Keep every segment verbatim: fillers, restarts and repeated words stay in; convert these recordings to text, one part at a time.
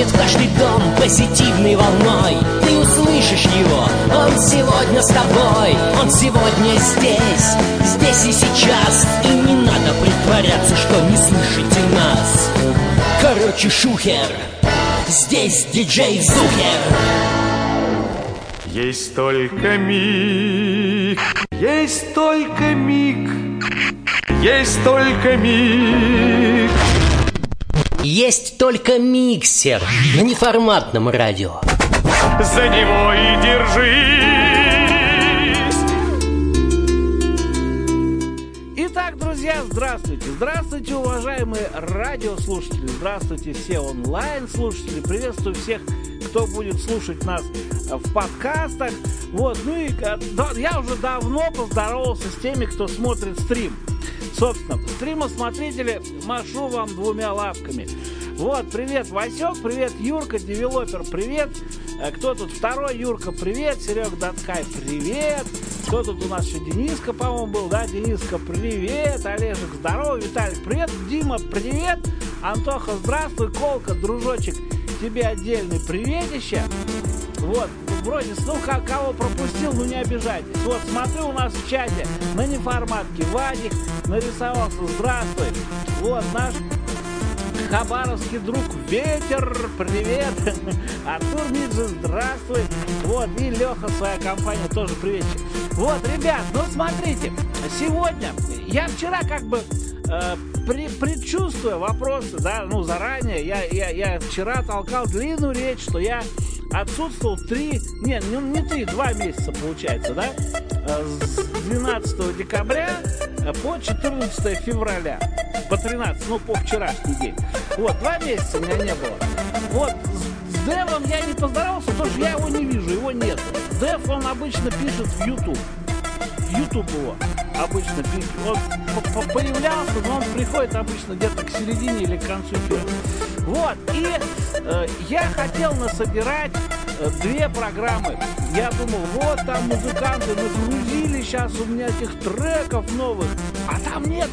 проходит в каждый дом позитивной волной. Ты услышишь его, он сегодня с тобой. Он сегодня здесь, здесь и сейчас. И не надо притворяться, что не слышите нас. Короче, шухер, здесь диджей Зухер. Есть только миг, есть только миг, есть только миг. Есть только миксер на неформатном радио. За него и держись. Итак, друзья, здравствуйте. Здравствуйте, уважаемые радиослушатели. Здравствуйте, все онлайн-слушатели. Приветствую всех, кто будет слушать нас в подкастах. Вот, ну и да, я уже давно поздоровался с теми, кто смотрит стрим. Собственно, стримосмотрители, машу вам двумя лапками. Вот, привет, Васек, привет, Юрка, девелопер, привет. Кто тут второй? Юрка, привет. Серега Даткай, привет. Кто тут у нас еще? Дениска, по-моему, был, да? Дениска, привет. Олежек, здорово. Виталик, привет. Дима, привет. Антоха, здравствуй. Колка, дружочек, тебе отдельный приветище. Вот, вроде, ну, кого пропустил, ну не обижайтесь. Вот, смотрю у нас в чате на неформатке. Вадик нарисовался, здравствуй. Вот, наш хабаровский друг Ветер, привет. Артур Миджи, здравствуй. Вот, и Леха, своя компания, тоже приветчик. Вот, ребят, ну смотрите, сегодня, я вчера как бы э, при, предчувствуя вопросы, да, ну заранее, я, я, я вчера толкал длинную речь, что я отсутствовал три, не, не, не три, два месяца получается, да, с двенадцатого декабря по четырнадцатое февраля, по тринадцатое, ну, по вчерашний день. Вот, два месяца у меня не было. Вот, с, с Девом я не поздоровался, потому что я его не вижу, его нет. Дев, он обычно пишет в YouTube. В YouTube его обычно пишет. Он появлялся, но он приходит обычно где-то к середине или к концу эфира. Вот, и э, я хотел насобирать э, две программы. Я думал, вот там музыканты нагрузили сейчас у меня этих треков новых, а там нет,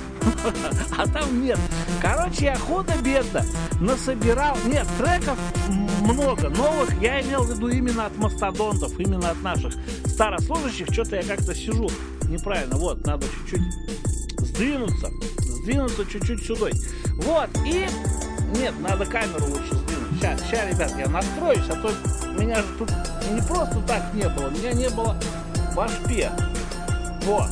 а там нет. Короче, я худо-бедно насобирал, нет, треков много новых, я имел в виду именно от мастодонтов, именно от наших старослужащих. Что-то я как-то сижу неправильно, вот, надо чуть-чуть сдвинуться, сдвинуться чуть-чуть сюда. Вот, и... Нет, надо камеру лучше сдвинуть. Сейчас, сейчас, ребят, я настроюсь, а то меня же тут не просто так не было, меня не было в ашпе. Вот.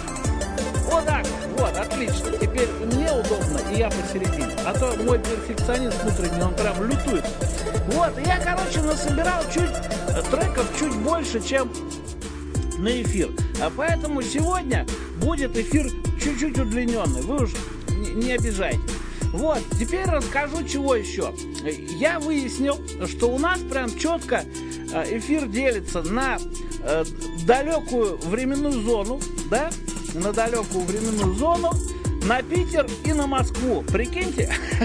Вот так, вот, отлично. Теперь мне удобно, и я посередине. А то мой перфекционист внутренний, он прям лютует. Вот, и я, короче, насобирал чуть треков чуть больше, чем на эфир. А поэтому сегодня будет эфир чуть-чуть удлиненный. Вы уж не, не обижайтесь. Вот, теперь расскажу, чего еще. Я выяснил, что у нас прям четко эфир делится на э, далекую временную зону, да, на далекую временную зону, на Питер и на Москву. Прикиньте?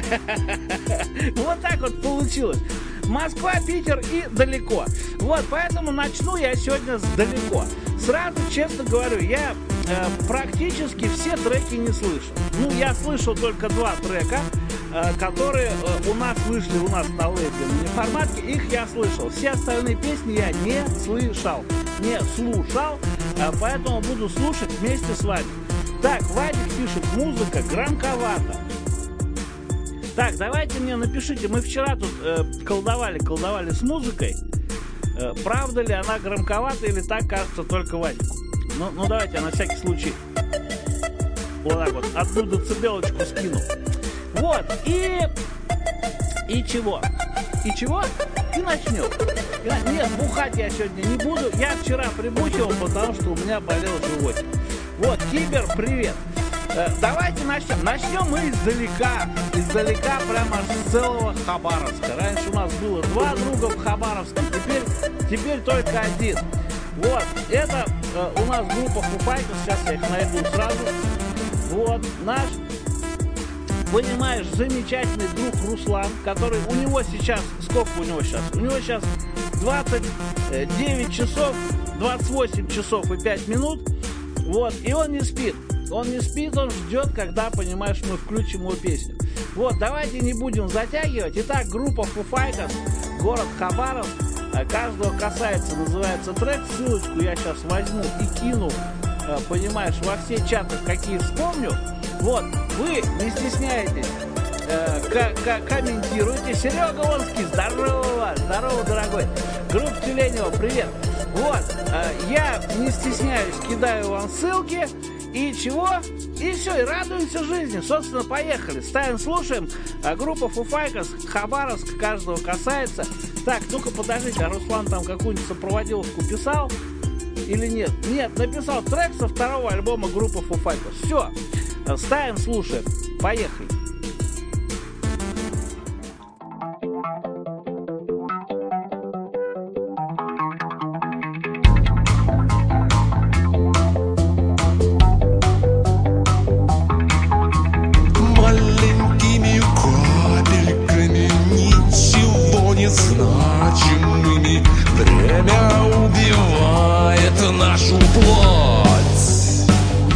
Вот так вот получилось. Москва, Питер и далеко. Вот, поэтому начну я сегодня с далеко. Сразу, честно говорю, я э, практически все треки не слышал. Ну, я слышал только два трека, э, которые э, у нас вышли у нас на лейбле на неформатке. Их я слышал. Все остальные песни я не слышал, не слушал, э, поэтому буду слушать вместе с вами. Так, Вадик пишет, музыка громковата. Так, давайте мне напишите, мы вчера тут э, колдовали, колдовали с музыкой. Э, правда ли она громковата или так кажется только Вадику? Ну, ну давайте я на всякий случай вот так вот одну децибелочку скину. Вот, и... И чего? И чего? И начнем. И, нет, бухать я сегодня не буду. Я вчера прибухивал, потому что у меня болел животик. Вот, Кибер, привет. Давайте начнем. Начнем мы издалека. Издалека, прямо с целого Хабаровска. Раньше у нас было два друга в Хабаровске, теперь, теперь только один. Вот, это э, у нас группа Фуфайка. Сейчас я их найду сразу. Вот, наш, понимаешь, замечательный друг Руслан, который, у него сейчас, сколько у него сейчас? У него сейчас двадцать девять часов, двадцать восемь часов и пять минут. Вот, и он не спит. он не спит, он ждет, когда, понимаешь, мы включим его песню. Вот, давайте не будем затягивать. Итак, группа Foo Fighters, город Хабаровск. Каждого касается, называется трек. Ссылочку я сейчас возьму и кину, понимаешь, во все чаты, какие вспомню. Вот, вы не стесняйтесь, э, к- к- комментируйте. Серега Вонский, здорово, здорово, дорогой. Группа Тюленева, привет. Вот, э, я не стесняюсь, кидаю вам ссылки. И чего? И все, и радуемся жизни. Собственно, поехали. Ставим, слушаем. А, группа Foo Fighters, Хабаровск, каждого касается. Так, ну-ка подождите, а Руслан там какую-нибудь сопроводиловку писал? Или нет? Нет, написал трек со второго альбома группы Foo Fighters. Все, ставим, слушаем. Поехали. Значимыми время убивает нашу плоть.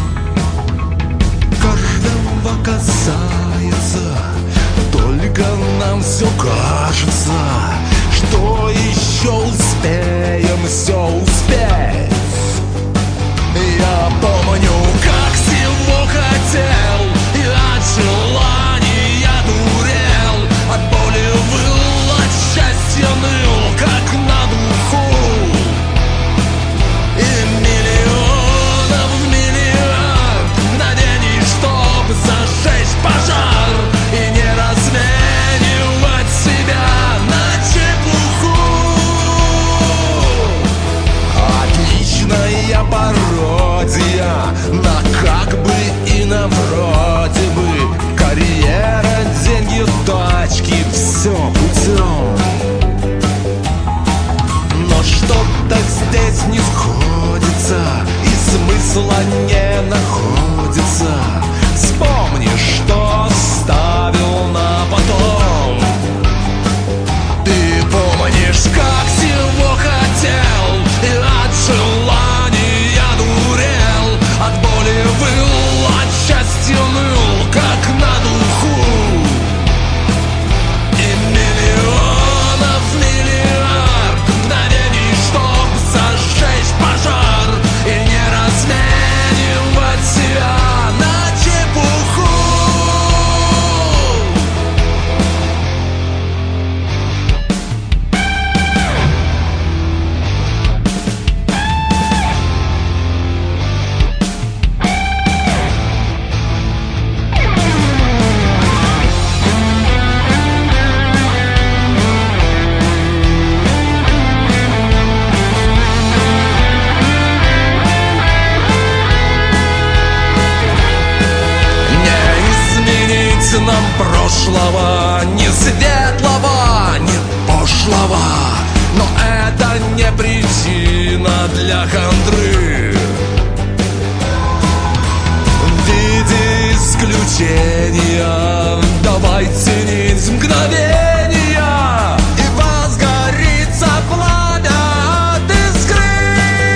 Каждого касается, только нам все кажется, что еще успеем все успеть. Я помню, как всего хотел, и от желания дурел, от боли выл, от счастья ныл, как на духу. И миллионов миллиард мгновений, чтоб зажечь пожар и не разменивать себя на чепуху. Отличная пародия на как бы и на вроде бы. Карьера, деньги, тачки, все путем. Но что-то здесь не сходится, и смысла не находится. Вспомни, что оставил на потом. Ты помнишь, как всего хотел, и от желания дурел, от боли выл, от счастья ныл, как на духу. И миллионов миллиард мгновений, чтоб зажечь пожар и не разменивать себя на чепуху. Нам прошлого, ни светлого, ни пошлого, но это не причина для хандры. В виде исключения давай ценить мгновения, и возгорится пламя от искры.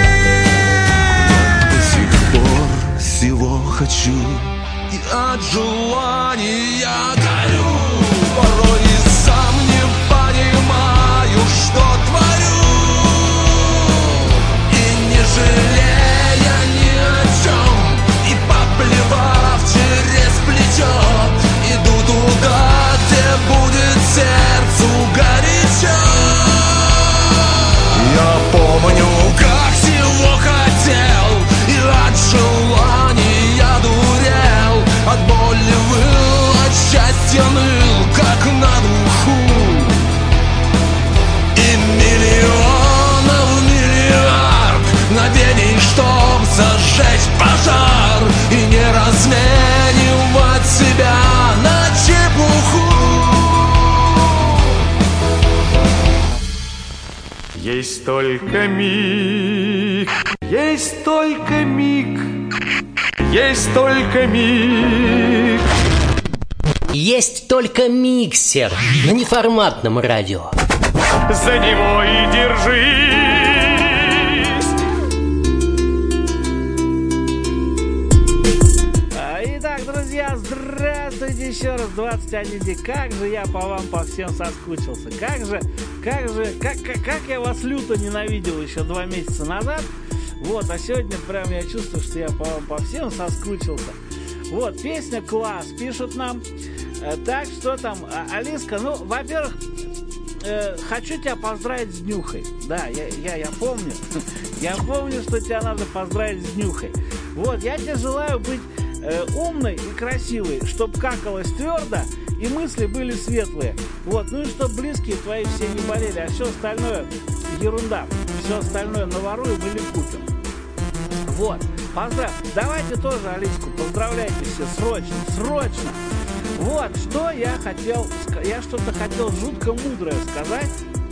До сих пор всего хочу, и от желания горю. Порой и сам не понимаю, что творю. И не жалея ни о чем, и поплевав через плечо, иду туда, где будет сердцу горячо. Я помню, как всего хотел, и от желания дурел, от боли выл, от счастья ныл, как на духу. И миллионов миллиард мгновений, чтоб зажечь пожар и не разменивать себя на чепуху. Есть только миг, есть только миг, есть только миг. Есть только миксер на неформатном радио. За него и держись. Здравствуйте еще раз, двадцать один день. Как же я по вам по всем соскучился. Как же, как же, как, как, как я вас люто ненавидел еще два месяца назад. Вот, а сегодня прям я чувствую, что я по вам по всем соскучился. Вот, песня класс, пишут нам. Так, что там, Алиска, ну, во-первых, э, хочу тебя поздравить с днюхой. Да, я, я, я помню. Я помню, что тебя надо поздравить с днюхой. Вот, я тебе желаю быть э, умной и красивой, чтоб какалось твердо и мысли были светлые. Вот, ну и чтоб близкие твои все не болели, а все остальное ерунда. Все остальное наворуем или купим. Вот, поздрав. Давайте тоже Алиску поздравляйте все срочно, срочно. Вот, что я хотел, я что-то хотел жутко мудрое сказать.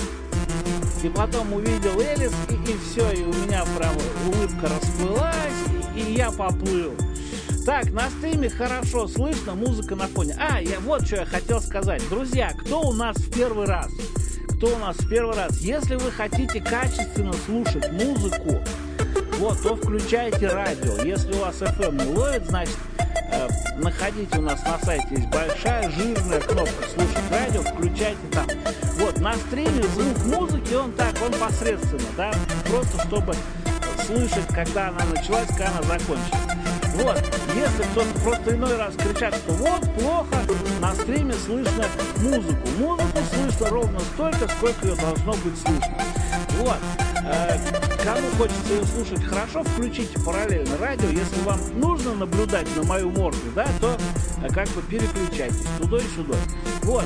И потом увидел Элис, и, и все, и у меня прям улыбка расплылась, и, и я поплыл. Так, на стриме хорошо слышно, музыка на фоне. А, я вот что я хотел сказать. Друзья, кто у нас в первый раз? Кто у нас в первый раз? Если вы хотите качественно слушать музыку, вот, то включайте радио. Если у вас эф эм не ловит, значит, э, находите у нас на сайте, есть большая жирная кнопка «Слушать радио», включайте там. Вот, на стриме звук музыки, он так, он посредственно, да, просто чтобы слышать, когда она началась, когда она закончилась. Вот, если кто-то просто иной раз кричат, что вот, плохо, на стриме слышно музыку. Музыку слышно ровно столько, сколько ее должно быть слышно. Вот, э, кому хочется ее слушать хорошо, включите параллельно радио. Если вам нужно наблюдать на мою морду, да, то э, как бы переключайтесь туда и сюда. Вот.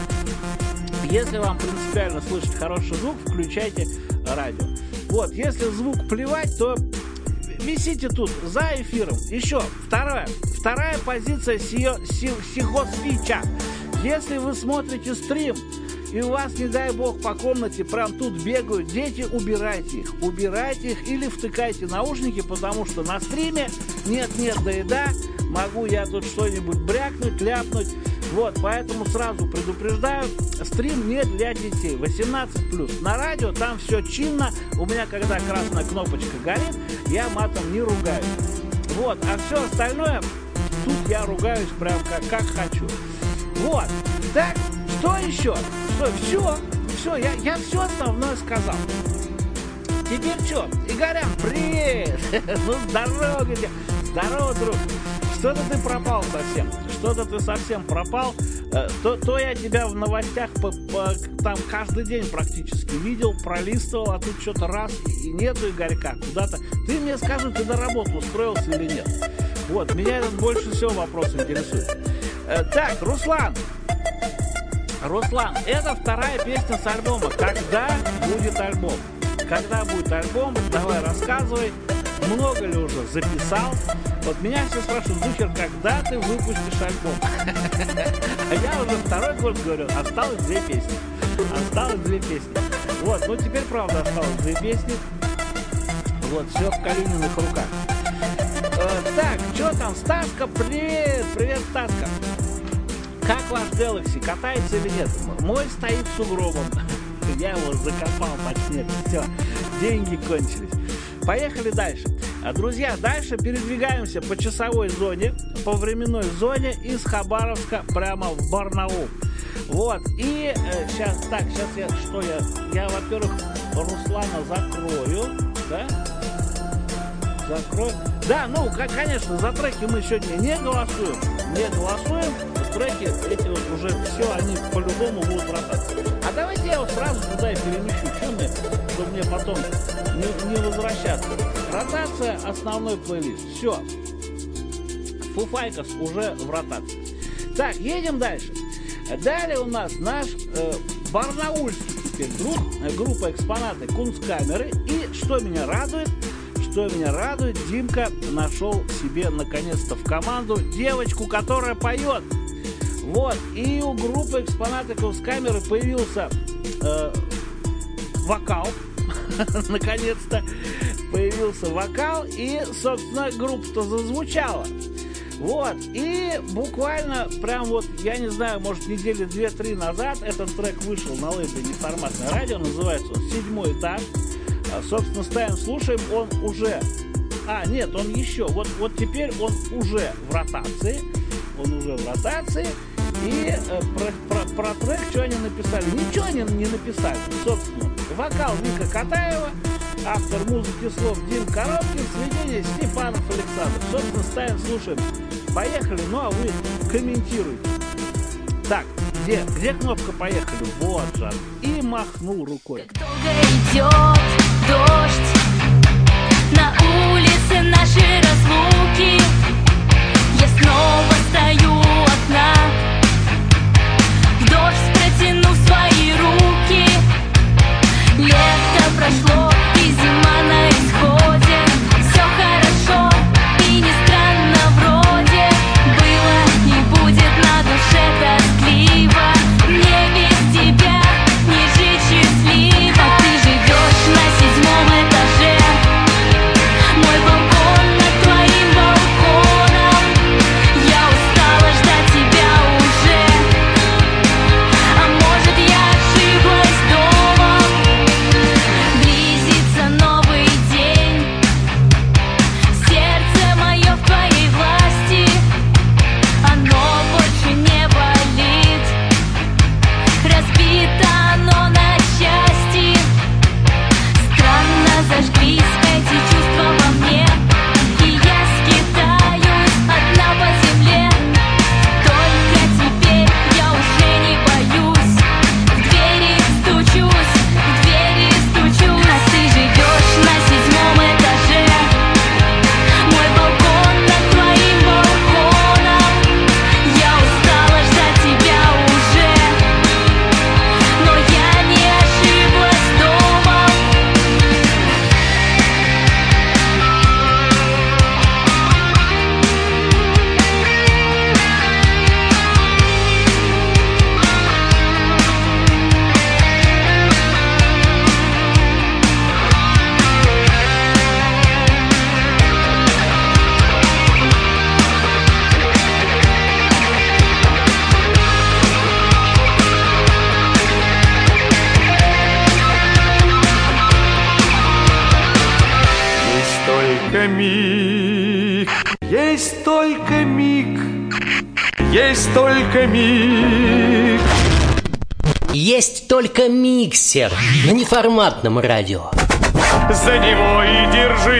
Если вам принципиально слышать хороший звук, включайте радио. Вот, если звук плевать, то висите тут за эфиром. Еще вторая, вторая позиция сего, сего спича. Если вы смотрите стрим, и у вас, не дай бог, по комнате прям тут бегают дети, убирайте их. Убирайте их или втыкайте наушники, потому что на стриме нет-нет, да и да, могу я тут что-нибудь брякнуть, ляпнуть. Вот, поэтому сразу предупреждаю, стрим не для детей, восемнадцать плюс. На радио там все чинно, у меня когда красная кнопочка горит, я матом не ругаюсь. Вот, а все остальное, тут я ругаюсь прям как, как хочу. Вот, так, что еще? Что, все, все, я, я все основное сказал. Теперь что, Игорян, привет! Ну, здорово, где? Здорово, друг. Что-то ты пропал совсем. Что-то ты совсем пропал. То, то я тебя в новостях по, по, там каждый день практически видел, пролистывал, а тут что-то раз и нету Игорька куда-то. Ты мне скажи, ты на работу устроился или нет? Вот, меня этот больше всего вопрос интересует. Так, Руслан. Руслан, это вторая песня с альбома. Когда будет альбом? Когда будет альбом? Давай рассказывай. Много ли уже записал? Вот меня все спрашивают, Зухер, когда ты выпустишь альбом? А я уже второй год говорю, осталось две песни. Осталось две песни. Вот, ну теперь правда осталось две песни. Вот, все в Калининых руках. Э, так, что там, Стаска, привет, привет, Стаска. Как ваш Galaxy, катается или нет? Мой стоит сугробом. Я его закопал под снег. Все, деньги кончились. Поехали дальше. Друзья, дальше передвигаемся по часовой зоне, по временной зоне из Хабаровска прямо в Барнаул. Вот, и э, сейчас, так, сейчас я, что я, я, во-первых, Руслана закрою, да? Закрою. Да, ну, конечно, за треки мы сегодня не голосуем, не голосуем, треки эти вот уже все, они по-любому будут врататься. А давайте я его сразу туда и перемещу, что мне, чтобы мне потом не, не возвращаться. Ротация, основной плейлист, все. Foo Fighters уже в ротации. Так, едем дальше. Далее у нас наш э, барнаульский теперь друг, э, группа «Экспонаты» Кунсткамеры. И что меня радует, что меня радует, Димка нашел себе наконец-то в команду девочку, которая поет. Вот, и у группы «Экспонаты» Кунсткамеры появился э, вокал, наконец-то появился вокал, и, собственно, группа-то зазвучала. Вот, и буквально прям вот, я не знаю, может, недели две-три назад этот трек вышел на лейбле «Неформатное радио», называется он «Седьмой этаж». А, собственно, ставим, слушаем, он уже, а, нет, он еще, вот, вот теперь он уже в ротации. он уже в ротации. И э, про, про, про трек, что они написали? Ничего они не написали. Собственно, вокал Вика Катаева, автор музыки слов Дим Коробкин, сведение Степанов Александр. Собственно, ставим, слушаем. Поехали, ну а вы комментируйте. Так, где, где кнопка «Поехали»? Вот же. И махнул рукой. Как долго идет дождь, на улице наши разлуки. Я снова стою у окна, в дождь протянув свои руки. Лето прошло и зима на исходе. Все хорошо и не странно вроде. Было и будет на душе тоскливо. Мне без тебя не жить счастливо. А ты живешь на седьмом этаже. Мой балкон над твоим балконом. Я устала ждать тебя уже. А может, я ошиблась домом. Близится новый день. Сердце мое в твоей власти. Оно больше не болит. Разбито оно на части. Странно зажглись эти чувства во мне. И я скитаюсь одна по земле. Только теперь я уже не боюсь. В двери стучусь, в двери стучусь. А ты живешь на седьмом этаже. Мой балкон над твоим балконом. Я устала ждать тебя уже. Но я не ошиблась домом. Есть только миг, есть только миг, есть только миг. Есть только миксер на неформатном радио. За него и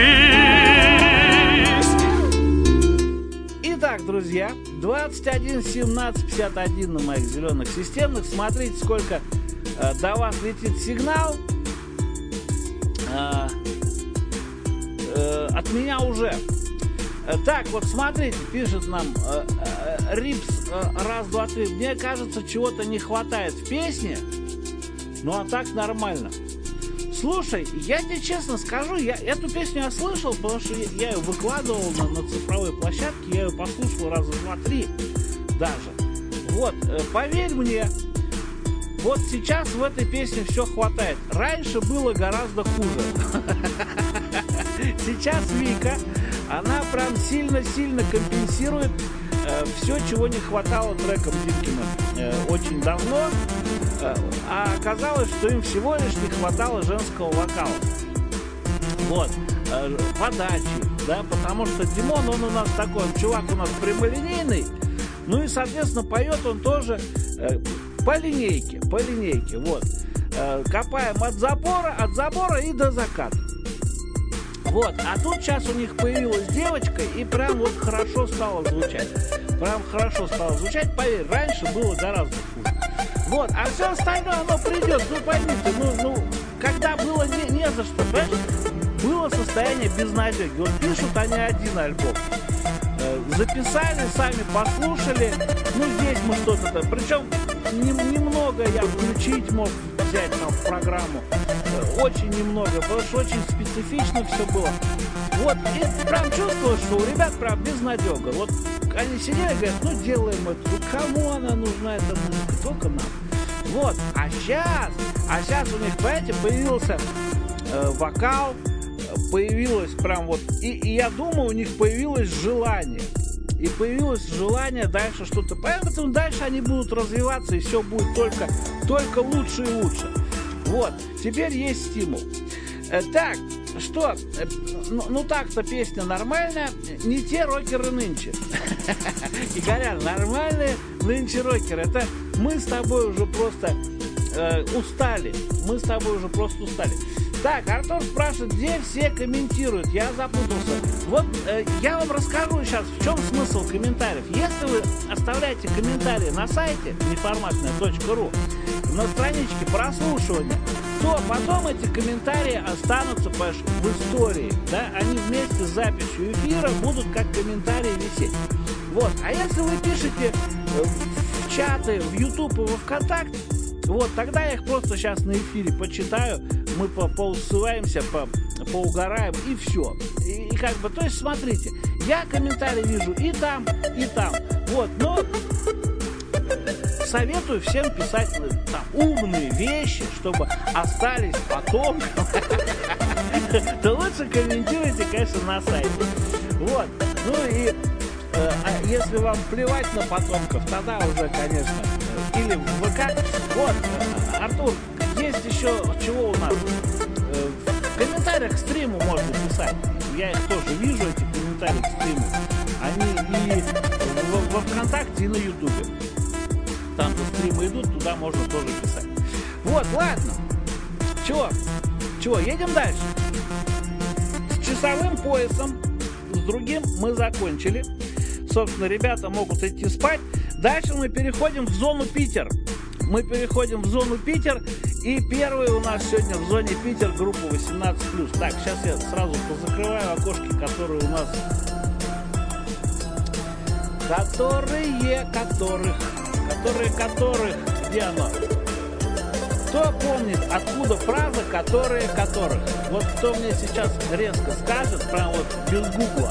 держись. Итак, друзья, двадцать один семнадцать пятьдесят один на моих зеленых системных. Смотрите, сколько э, до вас летит сигнал. Э, э, от меня уже. Э, так, вот смотрите, пишет нам э, э, Рипс э, раз, два, три. Мне кажется, чего-то не хватает в песне. Ну а так нормально. Слушай, я тебе честно скажу, я эту песню я слышал, потому что я, я ее выкладывал на, на цифровой площадке, я ее послушал раза два-три даже. Вот, э, поверь мне, вот сейчас в этой песне все хватает. Раньше было гораздо хуже. Сейчас Вика, она прям сильно-сильно компенсирует э, все, чего не хватало трекам Димкиным э, очень давно. А оказалось, что им всего лишь не хватало женского вокала. Вот, подачи, да, потому что Димон, он у нас такой, он, чувак у нас прямолинейный, ну и, соответственно, поет он тоже э, по линейке, по линейке, вот. Э, копаем от забора, от забора и до заката. Вот, а тут сейчас у них появилась девочка, и прям вот хорошо стало звучать. Прям хорошо стало звучать, поверь, раньше было гораздо хуже. Вот, а все остальное, оно придет, ну поймите, ну, ну, когда было не, не за что, понимаешь, было состояние безнадеги. Вот пишут они один альбом, э, записали, сами послушали, ну здесь мы что-то, причем не, немного я включить мог взять там в программу, э, очень немного, потому что очень специфично все было. Вот, и прям чувствовалось, что у ребят прям безнадега. Вот они сидели и говорят, ну делаем это, ну кому она нужна, эта музыка, только нам. Вот, а сейчас, а сейчас у них, понимаете, появился э, вокал, появилось прям вот, и, и я думаю, у них появилось желание. И появилось желание дальше что-то, поэтому дальше они будут развиваться, и все будет только, только лучше и лучше. Вот, теперь есть стимул. Э, так, что, э, ну, ну так-то песня нормальная, не те рокеры нынче. Игорян, нормальные нынче рокеры. Это мы с тобой уже просто э, устали. Мы с тобой уже просто устали. Так, Артур спрашивает, где все комментируют. Я запутался. Вот э, я вам расскажу сейчас, в чем смысл комментариев. Если вы оставляете комментарии на сайте неформатная точка ру, на страничке прослушивания, то потом эти комментарии останутся, понимаешь, в истории. Да? Они вместе с записью эфира будут как комментарии висеть. Вот. А если вы пишете в чаты, в YouTube и во ВКонтакте, вот, тогда я их просто сейчас на эфире почитаю, мы по поусываемся, по поугараем, и все. И, и как бы, то есть, смотрите, я комментарии вижу и там, и там. Вот, но советую всем писать там умные вещи, чтобы остались потом. То лучше комментируйте, конечно, на сайте. Вот, ну и а если вам плевать на потомков, тогда уже, конечно, или в ВК. Вот, Артур, есть еще чего у нас? В комментариях к стриму можно писать. Я их тоже вижу, эти комментарии к стриму. Они и во ВКонтакте, и на Ютубе. Там, где стримы идут, туда можно тоже писать. Вот, ладно. Чего? Чего, едем дальше? С часовым поясом, с другим мы закончили. Собственно, ребята могут идти спать. Дальше мы переходим в зону Питер. Мы переходим в зону Питер. И первый у нас сегодня в зоне Питер группа восемнадцать плюс. Так, сейчас я сразу позакрываю окошки, которые у нас... Которые, которых... Которые, которых... Где оно? Кто помнит, откуда фраза «которые, которых»? Вот кто мне сейчас резко скажет, прям вот без гугла.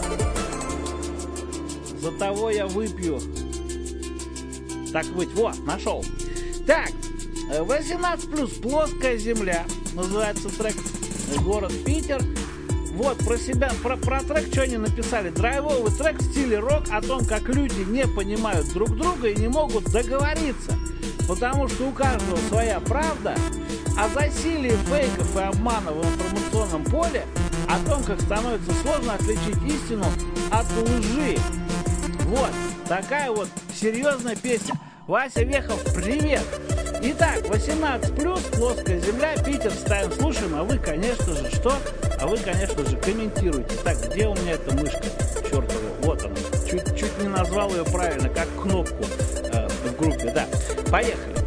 За того я выпью. Так быть, вот, нашел. Так, восемнадцать плюс, плоская земля. Называется трек, город Питер. Вот, про себя, про, про трек, что они написали. Драйвовый трек в стиле рок о том, как люди не понимают друг друга и не могут договориться. Потому что у каждого своя правда. О засилии фейков и обмана в информационном поле. О том, как становится сложно отличить истину от лжи. Вот, такая вот серьезная песня. Вася Вехов, привет! Итак, восемнадцать плюс, плоская земля, Питер, ставим, слушаем, а вы, конечно же, что? А вы, конечно же, комментируйте. Так, где у меня эта мышка? Чертова, вот она. Чуть, чуть не назвал ее правильно, как кнопку э, в группе, да. Поехали.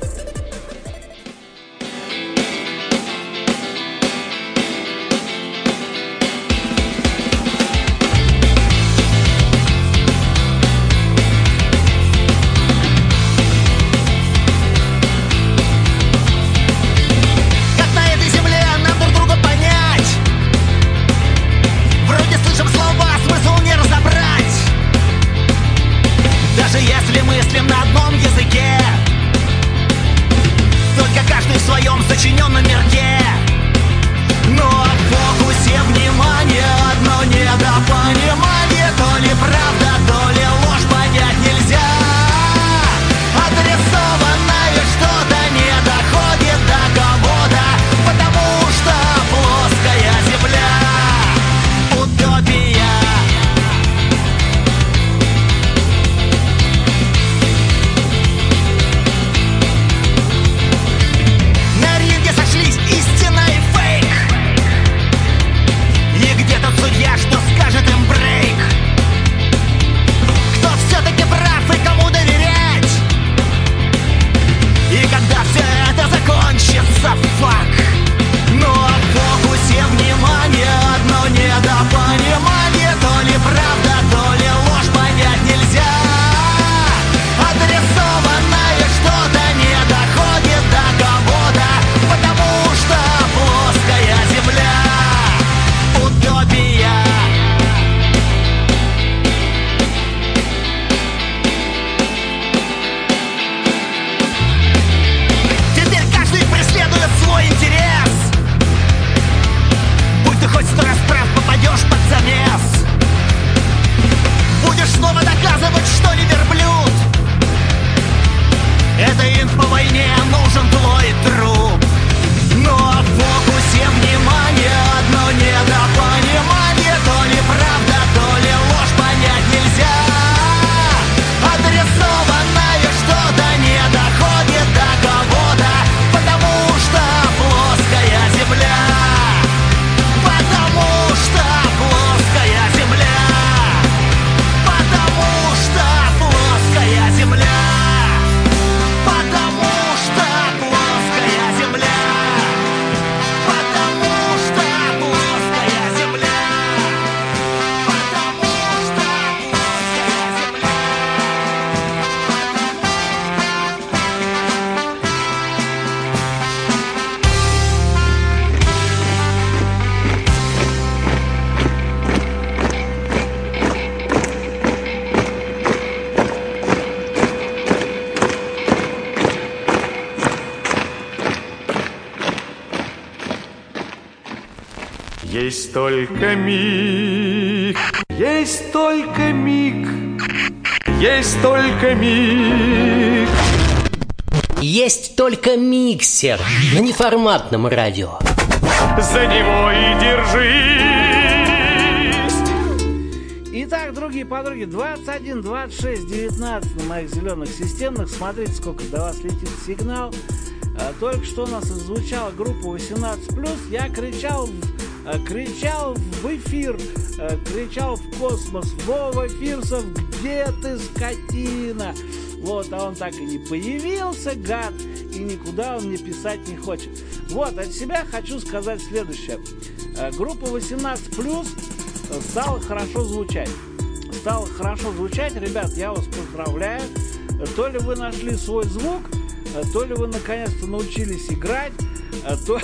Сочиненном мирке. Но в фокусе внимания одно недопонимание. То ли правда, то ли ложь понять нельзя. Адресованное что-то не доходит до кого-то, потому что плоская земля — утопия. Истина и фейк. И где тот судья, что скажет им Есть только миг, есть только миг, есть только миг. Есть только миксер на неформатном радио. За него и держись. Итак, другие подруги, двадцать один, двадцать шесть, девятнадцать на моих зеленых системных. Смотрите, сколько до вас летит сигнал. Только что у нас звучала группа восемнадцать плюс. Я кричал, кричал в эфир, кричал в космос: Вова Фирсов, где ты, скотина? Вот, а он так и не появился, гад, и никуда он мне писать не хочет. Вот, от себя хочу сказать следующее. Группа восемнадцать плюс стала хорошо звучать. Стала хорошо звучать, ребят, я вас поздравляю. То ли вы нашли свой звук, то ли вы наконец-то научились играть, то,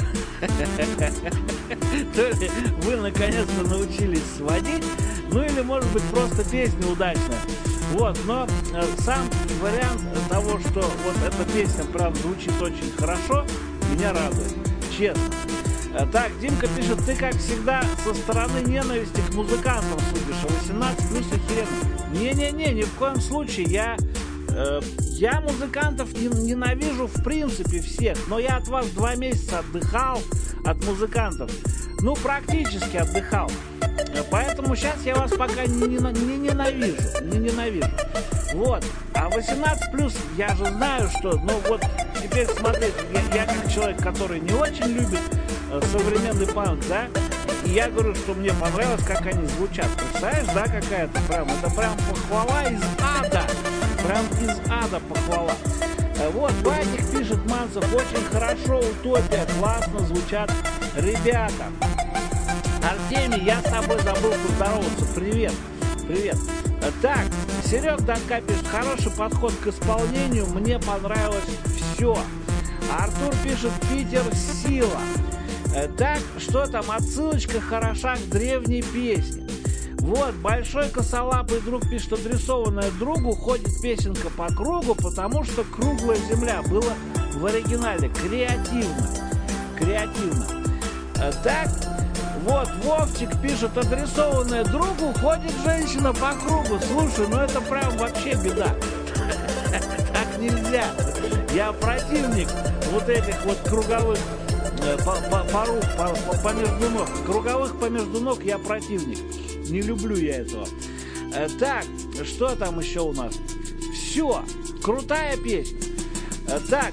то ли вы наконец-то научились сводить, ну или, может быть, просто песня удачная. Вот, но э, сам вариант того, что вот эта песня прям звучит очень хорошо, меня радует, честно. Э, так, Димка пишет: ты, как всегда, со стороны ненависти к музыкантам судишь, а восемнадцать плюс охеренно. Не-не-не, ни в коем случае, я, э, я музыкантов не, ненавижу в принципе всех, но я от вас два месяца отдыхал от музыкантов, ну, практически отдыхал. Поэтому сейчас я вас пока не, не, не ненавижу, не ненавижу. Вот. А восемнадцать плюс, я же знаю, что, ну вот, теперь смотрите, я, я как человек, который не очень любит э, современный панк, да, и я говорю, что мне понравилось, как они звучат. Представляешь, да, какая-то прям, это прям похвала из ада, прям из ада похвала. Э, вот, Вадик пишет: Манцев, очень хорошо, утопия, классно звучат ребята. Артемий, я с тобой забыл поздороваться. Привет, привет. Так, Серег Донка пишет: хороший подход к исполнению, мне понравилось все. Артур пишет: Питер сила. Так, что там, отсылочка хороша к древней песне. Вот, большой косолапый друг пишет: адресованная другу, ходит песенка по кругу, потому что круглая земля. Было в оригинале. Креативно. Креативно. Так, вот, Вовчик пишет: адресованная другу, ходит женщина по кругу. Слушай, ну это прям вообще беда. Так нельзя. Я противник вот этих вот круговых порук помежду ног. Круговых помежду ног я противник. Не люблю я этого. Так, что там еще у нас? Все, крутая песня. Так,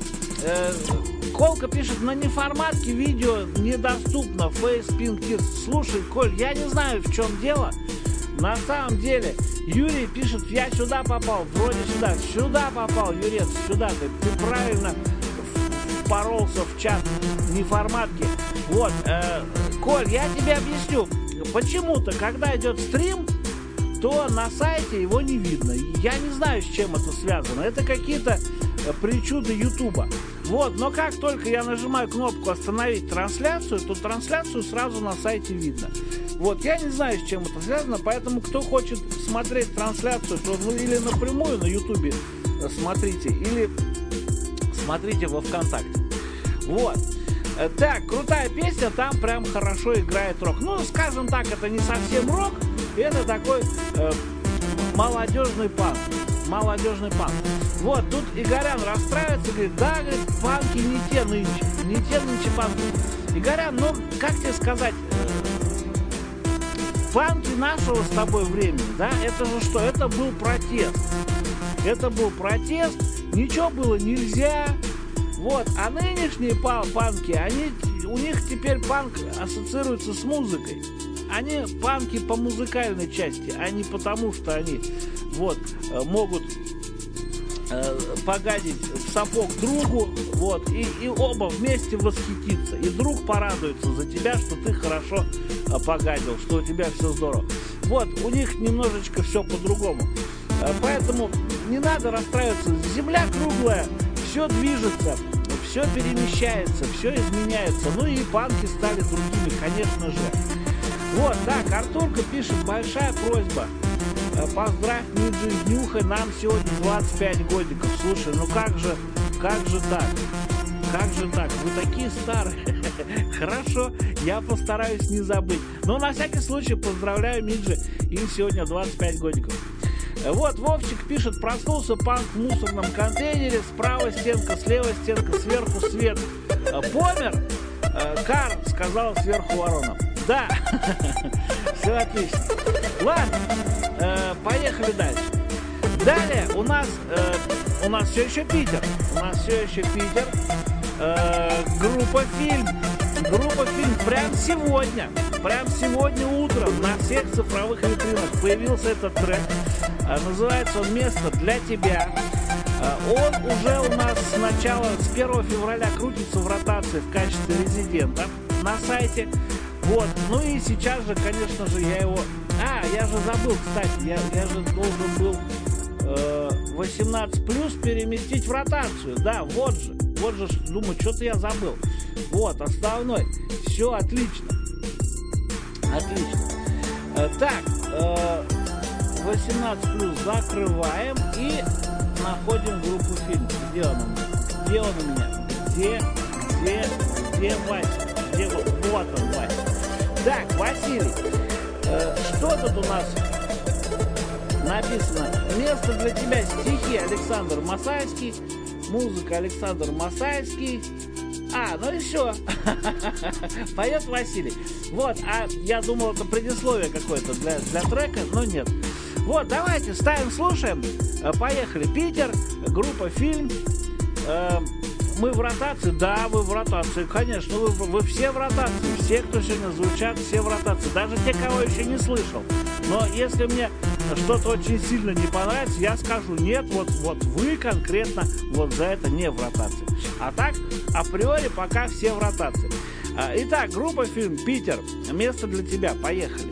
Колка пишет: на неформатке видео недоступно, Face Pink Kids. Слушай, Коль, я не знаю, в чем дело. На самом деле, Юрий пишет: я сюда попал, вроде сюда. Сюда попал, Юрец, сюда. Ты, ты правильно впоролся в чат неформатки. Вот, э, Коль, я тебе объясню. Почему-то, когда идет стрим, то на сайте его не видно. Я не знаю, с чем это связано. Это какие-то причуды Ютуба. Вот, но как только я нажимаю кнопку «Остановить трансляцию», то трансляцию сразу на сайте видно. Вот, я не знаю, с чем это связано, поэтому кто хочет смотреть трансляцию, то ну или напрямую на Ютубе смотрите, или смотрите во ВКонтакте. Вот. Так, крутая песня, там прям хорошо играет рок. Ну, скажем так, это не совсем рок, это такой э, молодежный панк. Молодежный панк. Вот, тут Игорян расстраивается, говорит: да, говорит, панки не те нынче, не те нынче панки. Игорян, ну, как тебе сказать, э, панки нашего с тобой времени, да, это же что? Это был протест. Это был протест, ничего было нельзя. Вот, а нынешние панки, они, у них теперь панк ассоциируется с музыкой. Они панки по музыкальной части, а не потому, что они вот могут э, погадить в сапог другу, вот, и, и оба вместе восхититься. И друг порадуется за тебя, что ты хорошо э, погадил, что у тебя все здорово. Вот, у них немножечко все по-другому. Э, поэтому не надо расстраиваться. Земля круглая, все движется, все перемещается, все изменяется. Ну и панки стали другими, конечно же. Вот, так, Артурка пишет: большая просьба. Поздравь Ниджи с днюхой, нам сегодня двадцать пять годиков. Слушай, ну как же, как же так? Как же так? Вы такие старые. Хорошо, Я постараюсь не забыть. Но на всякий случай поздравляю Миджи. Им сегодня двадцать пять годиков. Вот, Вовчик пишет: проснулся панк в мусорном контейнере. Справа стенка, слева стенка, сверху свет. Помер? Кар, сказал сверху ворона. Да, все отлично. Ладно, поехали дальше. Далее у нас, у нас все еще Питер. У нас все еще Питер. Группа «Фильм». Группа «Фильм» прям сегодня, прям сегодня утром на всех цифровых витринах появился этот трек. Называется он «Место для тебя». Он уже у нас с начала, с первого февраля крутится в ротации в качестве резидента на сайте. Вот, ну и сейчас же, конечно же, я его... А, я же забыл, кстати, я, я же должен был э, восемнадцать плюс переместить в ротацию. Да, вот же, вот же, думаю, что-то я забыл. Вот, основной. Все отлично. Отлично. Э, так, э, восемнадцать плюс закрываем и находим группу «Фильм». Где он у меня? Где он у меня? Где, где, где Вася? Где вот, вот он, Вася. Так, Василий, э, что тут у нас написано? Место для тебя, стихи Александр Масайский, музыка Александр Масайский. А, ну и все. Поет Василий. Вот, а я думал, это предисловие какое-то для, для трека, но нет. Вот, давайте ставим, слушаем. Поехали. Питер, группа «Фильм». Э, мы в ротации? Да, вы в ротации, конечно. Вы, вы все в ротации. Все, кто сегодня звучат, все в ротации. Даже те, кого еще не слышал. Но если мне что-то очень сильно не понравится, я скажу: нет, вот, вот вы конкретно вот за это не в ротации. А так, априори, пока все в ротации. Итак, группа «Фильм», Питер. Место для тебя. Поехали.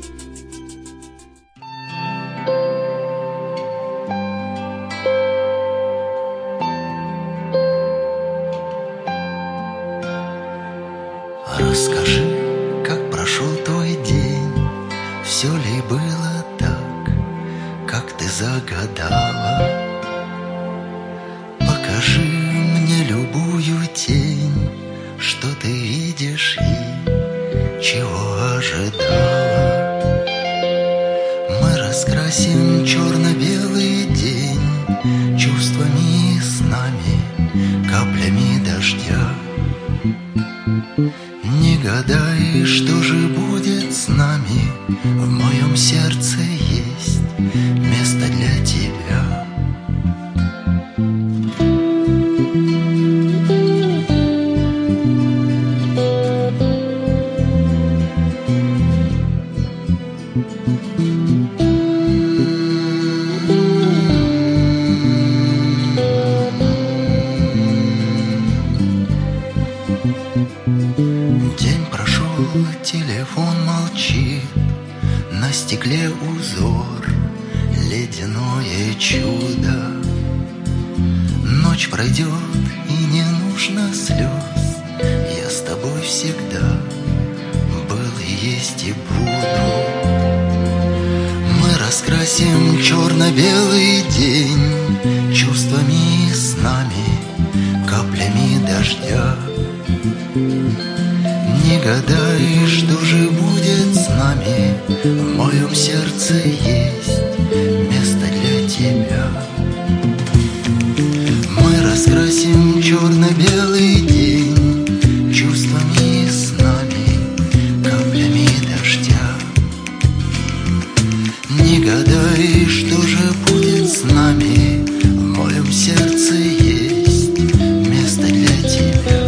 Расскажи, как прошел твой день, все ли было так, как ты загадала? Покажи мне любую тень, что ты видишь и чего ожидала. Мы раскрасим черно-белый день чувствами и снами, каплями дождя. Не гадай, что же будет с нами. В моем сердце есть место для тебя. Телефон молчит, на стекле узор, ледяное чудо. Ночь пройдет и не нужно слез, я с тобой всегда был и есть и буду. Мы раскрасим черно-белый день чувствами и снами, каплями дождя. Не гадай, что же будет с нами. В моем сердце есть место для тебя. Мы раскрасим черно-белый день чувствами и снами, каплями дождя. Не гадай, что же будет с нами. В моем сердце есть место для тебя.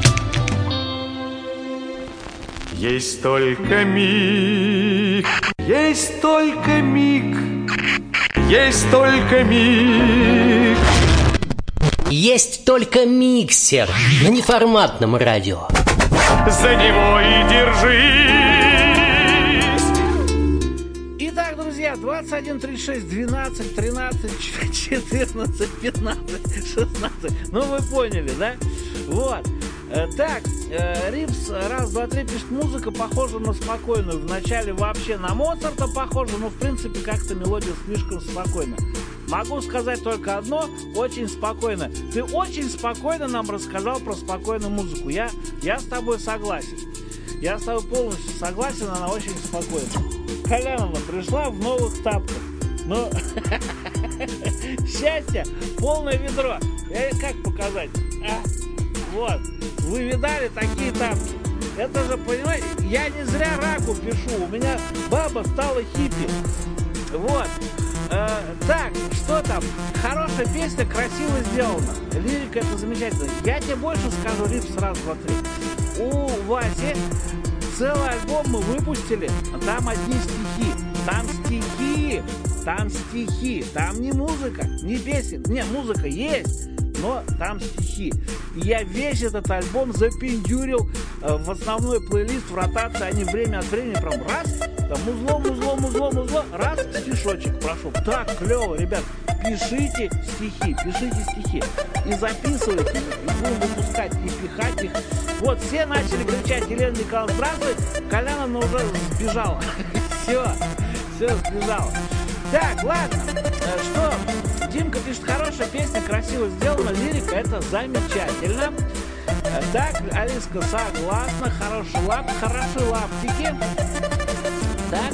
Есть только миг, есть только миг, есть только миг. Есть только миксер на неформатном радио. За него и держись. Итак, друзья, двадцать один, тридцать шесть, двенадцать, тринадцать, четырнадцать, пятнадцать, шестнадцать. Ну, вы поняли, да? Вот. Так, Рипс, раз, два, три пишет: музыка похожа на спокойную. Вначале вообще на Моцарта похожа, но в принципе как-то мелодия слишком спокойна. Могу сказать только одно: очень спокойно. Ты очень спокойно нам рассказал про спокойную музыку. Я, я с тобой согласен. Я с тобой полностью согласен, она очень спокойна. Коляновна пришла в новых тапках. Ну, счастье, полное ведро. Как показать? А, вот, вы видали такие тапки? Это же, понимаете, я не зря раку пишу. У меня баба стала хиппи. Вот. Э, так, что там? Хорошая песня, красиво сделана. Лирика это замечательно. Я тебе больше скажу, Рипс, раз, два, три. У Васи целый альбом мы выпустили. Там одни стихи. Там стихи. Там стихи. Там не музыка, не песен. Не, музыка есть, но там стихи. И я весь этот альбом запиндюрил э, в основной плейлист, в ротации. Они время от времени прям раз, там музло, музло, музло, музло, раз, стишочек прошел. Так клево, ребят. Пишите стихи, пишите стихи. И записывайте их, и будем выпускать, и пихать их. Вот, все начали кричать: Елена Николаевна, здравствуй. Коляновна уже сбежала. Все, все, сбежала. Так, ладно, что? Димка пишет: хорошая песня, красиво сделана, лирика, это замечательно. Так, Алиска согласна, хороший лап, хорошие лаптики. Так,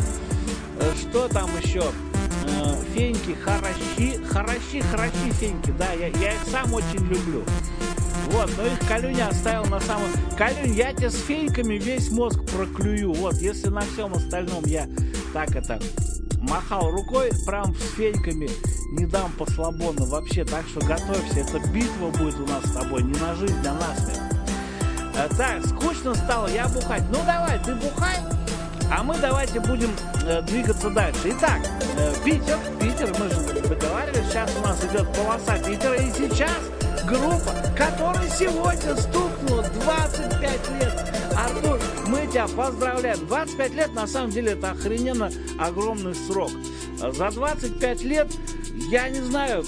что там еще? Феньки, хороши, хороши, хороши феньки, да, я, я их сам очень люблю. Вот, но их Калюня оставил на самом... Калюнь, я тебе с феньками весь мозг проклюю. Вот, если на всем остальном я так это... махал рукой, прям с феньками не дам послабону вообще, так что готовься, эта битва будет у нас с тобой, не на жизнь, а на смерть. А, так, скучно стало, я бухать. Ну давай, ты бухай, а мы давайте будем э, двигаться дальше. Итак, э, Питер, Питер, мы же договаривались, сейчас у нас идет полоса Питера, и сейчас группа, которой сегодня стукнуло двадцать пять лет. Артур, мы тебя поздравляем. двадцать пять лет, на самом деле, это охрененно огромный срок. За двадцать пять лет, я не знаю,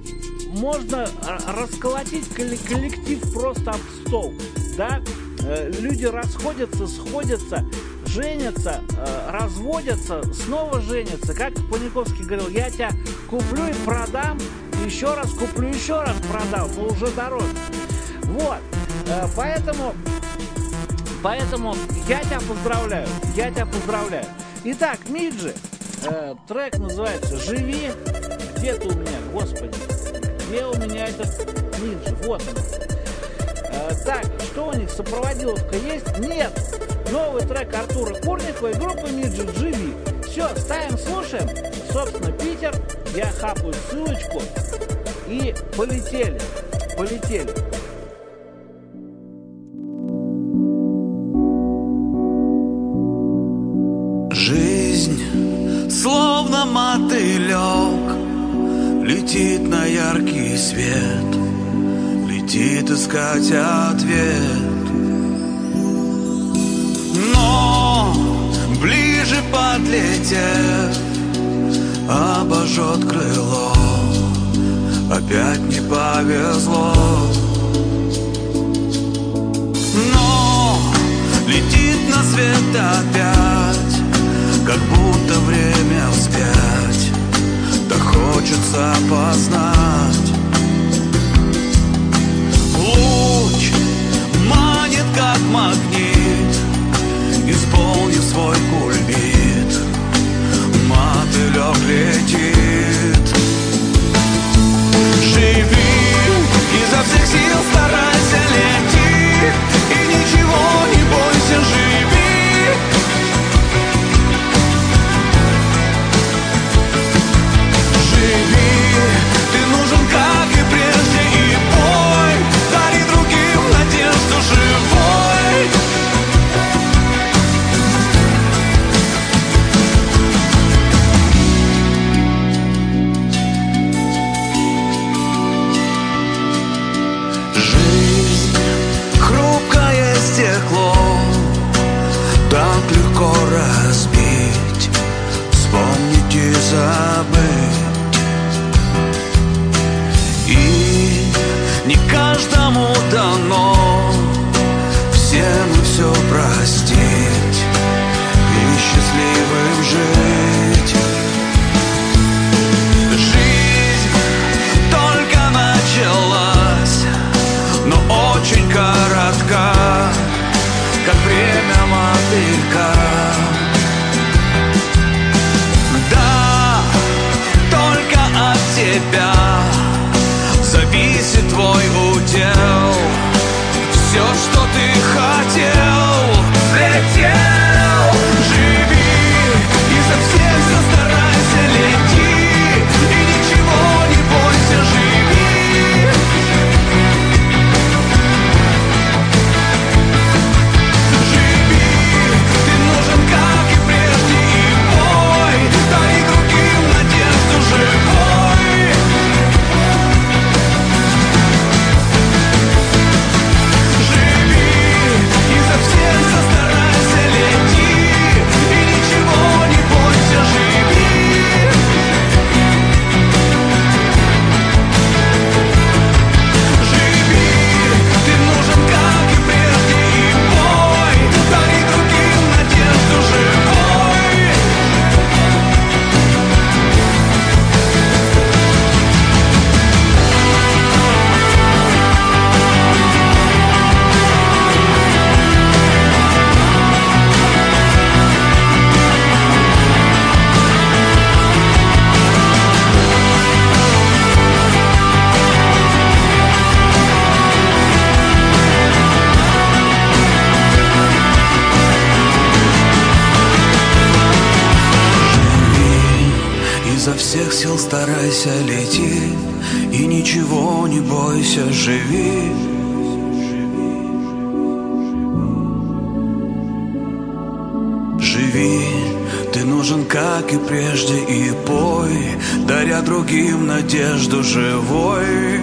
можно расколотить коллектив просто об стол. Да? Люди расходятся, сходятся, женятся, разводятся, снова женятся. Как Паниковский говорил: я тебя куплю и продам, еще раз куплю, еще раз продам, но уже дороже. Вот, поэтому... Поэтому я тебя поздравляю, я тебя поздравляю. Итак, Миджи, э, трек называется «Живи». Где ты у меня, господи? Где у меня этот Миджи? Вот он. Э, так, что у них, сопроводиловка есть? Нет. Новый трек Артура Курникова и группы Миджи «Живи». Все, ставим, слушаем. Собственно, Питер. Я хапаю ссылочку. И полетели. Полетели. Жизнь, словно мотылек, летит на яркий свет, летит искать ответ. Но ближе подлетев, обожжет крыло, опять не повезло. Но летит на свет опять, как будто время вспять, да хочется познать. Луч манит, как магнит, исполнив свой кульбит, мотылек летит. Живи, изо всех сил старайся, лети, и ничего не бойся, живи. Живи, ты простить и счастливым жить. Жизнь только началась, но очень коротка, как время мотылька. Да, только от тебя зависит твой удел. Все, что ты хотел, взлетел. Живи, изо всех сил старайся, лети, и ничего не бойся, живи. Живи, ты нужен, как и прежде, и бой, дай другим надежду живой. Изо всех постарайся, лети, и ничего не бойся, живи. Живи, ты нужен, как и прежде, и бой, дай другим надежду живой. Изо всех сил старайся, лети, и ничего не бойся, живи. Живи, ты нужен, как и прежде, и пой, даря другим надежду живой.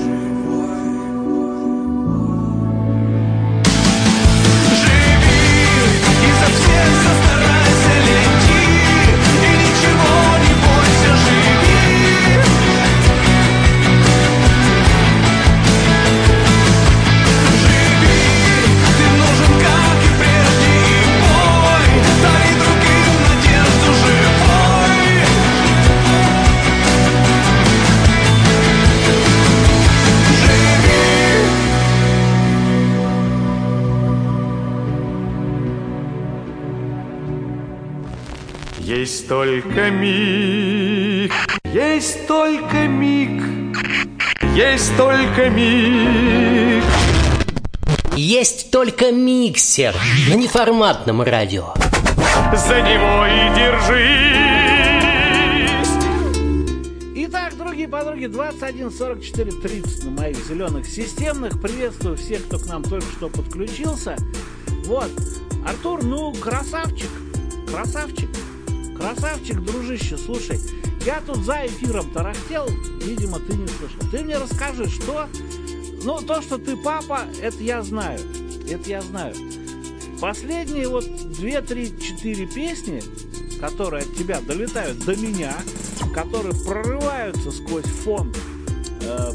Есть только миг, есть только миг, есть только миг. Есть только миксер на неформатном радио. За него и держись. Итак, другие подруги, двадцать один сорок четыре тридцать на моих зеленых системных. Приветствую всех, кто к нам только что подключился. Вот, Артур, ну, красавчик, красавчик. Красавчик, дружище, слушай, я тут за эфиром тарахтел, видимо, ты не слышал. Ты мне расскажи, что... Ну, то, что ты папа, это я знаю, это я знаю. Последние вот две, три, четыре песни, которые от тебя долетают до меня, которые прорываются сквозь фон, э,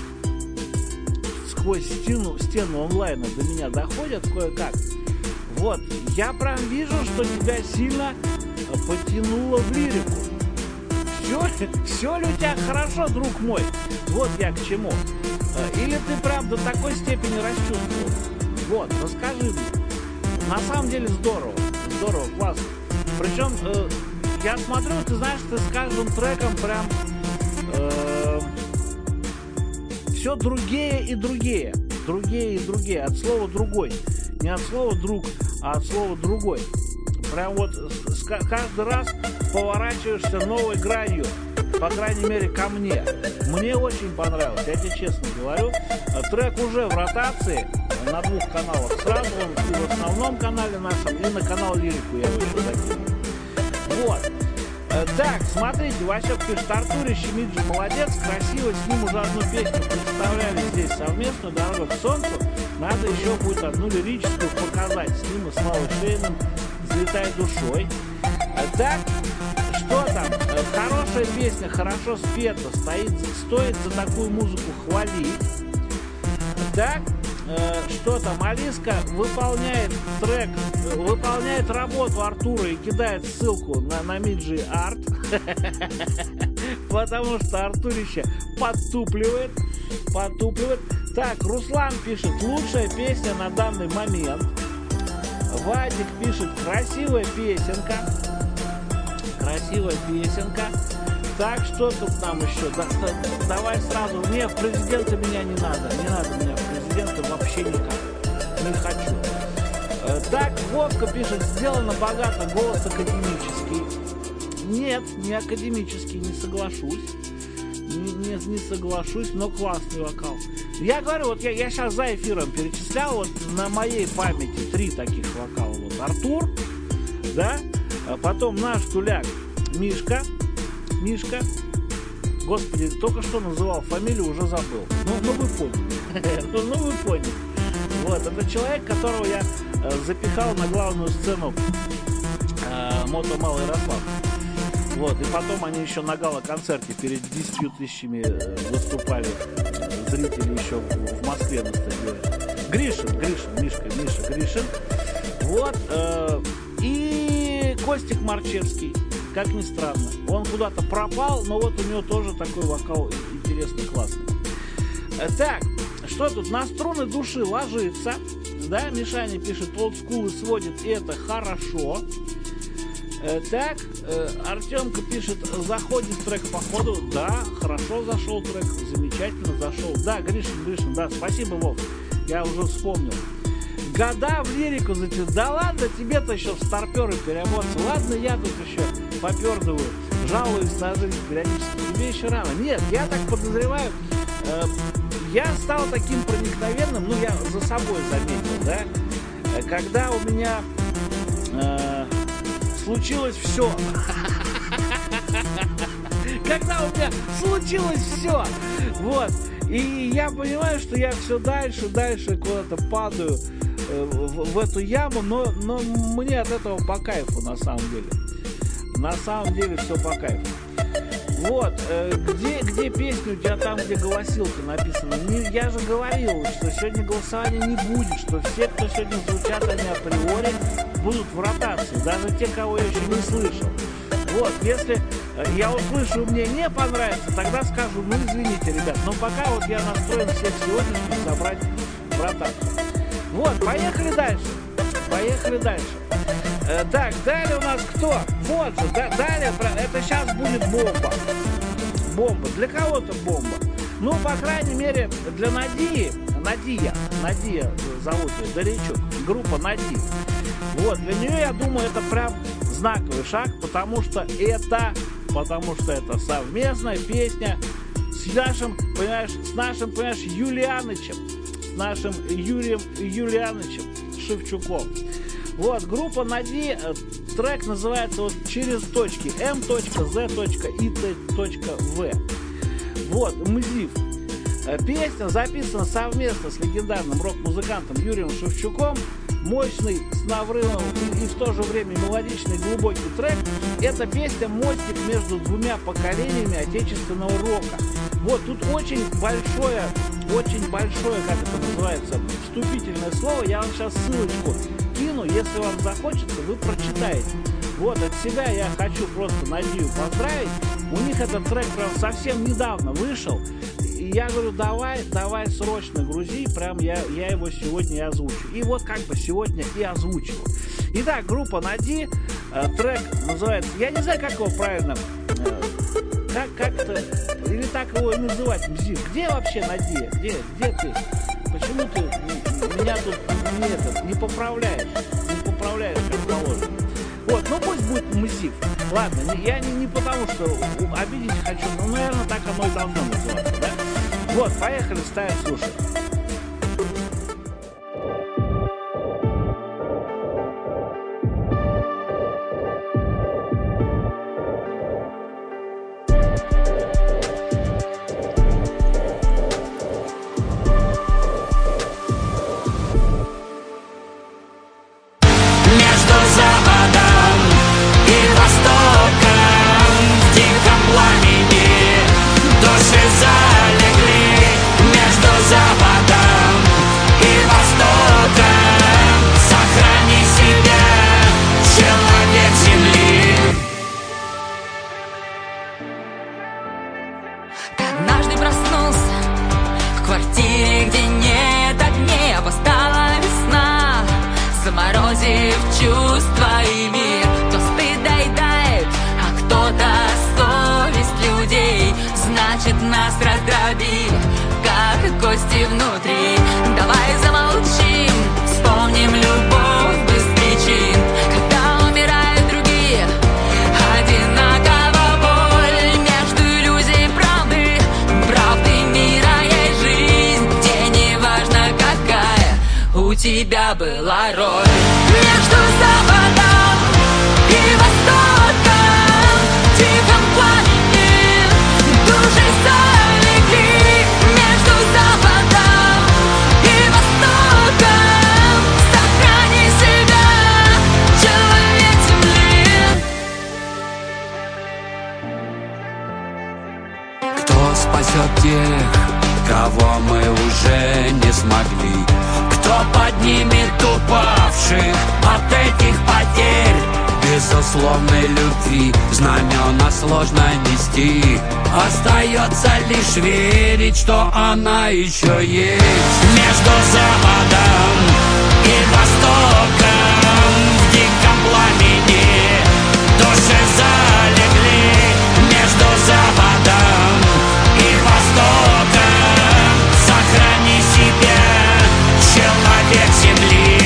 сквозь стену, стену онлайна до меня доходят кое-как. Вот, я прям вижу, что тебя сильно... потянуло в лирику. Все, все ли у тебя хорошо, друг мой? Вот я к чему. Или ты прям до такой степени расчувствовал? Вот, расскажи мне. На самом деле здорово. Здорово, классно. Причем, э, я смотрю, ты знаешь, ты с каждым треком прям э, все другие и другие. Другие и другие. От слова другой. Не от слова друг, а от слова другой. Прям вот каждый раз поворачиваешься новой гранью, по крайней мере ко мне. Мне очень понравилось, я тебе честно говорю. Трек уже в ротации на двух каналах сразу, он и в основном канале нашем, и на канал Лирику я его еще закину. Вот. Так, смотрите, Васек пишет: Артурище, Миджи молодец, красиво, с ним уже одну песню представляли здесь совместную, «Дорога к солнцу». Надо еще будет одну лирическую показать с ним и Славой Шейным, «Взлетай душой». Так, что там? Хорошая песня, хорошо спета, стоит, стоит за такую музыку хвалить. Так, э, что там, Алиска выполняет трек, э, выполняет работу Артура и кидает ссылку на, на Миджи Арт, потому что Артурище подтупливает, подтупливает. Так, Руслан пишет, лучшая песня на данный момент. Вадик пишет, красивая песенка, красивая песенка. Так, что тут нам еще? Да, да, давай сразу. Мне в президенты меня не надо. Не надо меня в президенты вообще никак. Не хочу. Э, так, Вовка пишет, сделано богато, голос академический. Нет, не академический, не соглашусь. Не, не, не соглашусь, но классный вокал. Я говорю, вот я, я сейчас за эфиром перечислял, вот на моей памяти три таких вокала. Вот Артур, да, а потом наш туляк Мишка. Мишка, господи, только что называл фамилию, уже забыл. Ну, ну вы поняли. ну, ну вы поняли. Вот, это человек, которого я э, запихал на главную сцену э, Мото Малый Ярослав. Вот, и потом они еще на гала-концерте перед десятью тысячами э, выступали э, зрители еще в, в Москве на стадионе. Гришин, Гришин, Мишка, Миша Гришин. Вот, э, и Костик Марчевский. Как ни странно. Он куда-то пропал, но вот у него тоже такой вокал интересный, классный. Так, что тут? На струны души ложится. Да, Мишаня пишет, олдскул и сводит, и это хорошо. Так, Артемка пишет, заходит трек по ходу. Да, хорошо зашел трек, замечательно зашел. Да, Гришин, Гришин, да, спасибо, Вов. Я уже вспомнил. Года в лирику затянул. Да ладно, тебе-то еще в старперы переобуться. Ладно, я тут еще попердываю, жалуюсь на жизнь периодически. Тебе еще рано. Нет, я так подозреваю, э, я стал таким проникновенным, ну, я за собой заметил, да, когда у меня э, случилось все. Когда у меня случилось все. Вот. И я понимаю, что я все дальше, дальше куда-то падаю В, в эту яму, но, но мне от этого по кайфу, на самом деле. На самом деле все по кайфу. Вот, э, где, где песня у тебя там, где голосилка написана? Не, я же говорил, что сегодня голосования не будет, что все, кто сегодня звучат, они априори будут в ротации, даже те, кого я еще не слышал. Вот, если э, я услышу, мне не понравится, тогда скажу, ну извините, ребят, но пока вот я настроен всех сегодняшних забрать в ротацию. Вот, поехали дальше. Поехали дальше. Э, так, далее у нас кто? Вот же, да, далее, это сейчас будет бомба. Бомба. Для кого-то бомба. Ну, по крайней мере, для Надии, Надия, Надия зовут ее, Доречук, группа Нади. Вот, для нее, я думаю, это прям знаковый шаг, потому что это, потому что это совместная песня с нашим, понимаешь, с нашим, понимаешь, Юлианычем. Нашим Юрием Юлиановичем Шевчуком. Вот, группа Нади, трек называется вот «Через точки эм зет и тэ вэ». Вот, Мзив. Песня записана совместно с легендарным рок-музыкантом Юрием Шевчуком. Мощный, с наврывом и, и в то же время мелодичный глубокий трек. Эта песня мостик между двумя поколениями отечественного рока. Вот, тут очень большое, очень большое, как это называется, вступительное слово. Я вам сейчас ссылочку кину, если вам захочется, вы прочитаете. Вот, от себя я хочу просто Надию поздравить. У них этот трек прям совсем недавно вышел. И я говорю, давай, давай срочно грузи, прям я, я его сегодня и озвучу. И вот как бы сегодня и озвучил. Итак, группа Нади, э, трек называется, я не знаю, как его правильно, э, как, как-то, или так его и называть, Мзив. Где вообще Надия? Где, где ты? Почему ты меня тут не, этот, не поправляешь? Не поправляешь, как положено. Вот, ну пусть будет Мзив. Ладно, я не, не потому, что обидеть хочу, но, наверное, так оно и должно называться, да? Вот, поехали, ставим, слушай. Запад своими. Кто стыд доедает, а кто-то совесть людей. Значит, нас раздробили, как кости внутри. Давай замолчим, вспомним любовь без причин. Когда умирают другие, одинаково боль между иллюзией правды, правды мира есть жизнь, где не важно какая у тебя была роль. Между западом и востоком в диком пламени души залегли. Между западом и востоком сохрани себя, человек земли. Кто спасет тех, кого мы уже не смогли? Кто поднимет упавших от этих потерь? Безусловной любви знамена сложно нести. Остается лишь верить, что она еще есть. Между западом и востоком в диком пламени души залегли. Между западом и востоком сохрани себя, человек земли.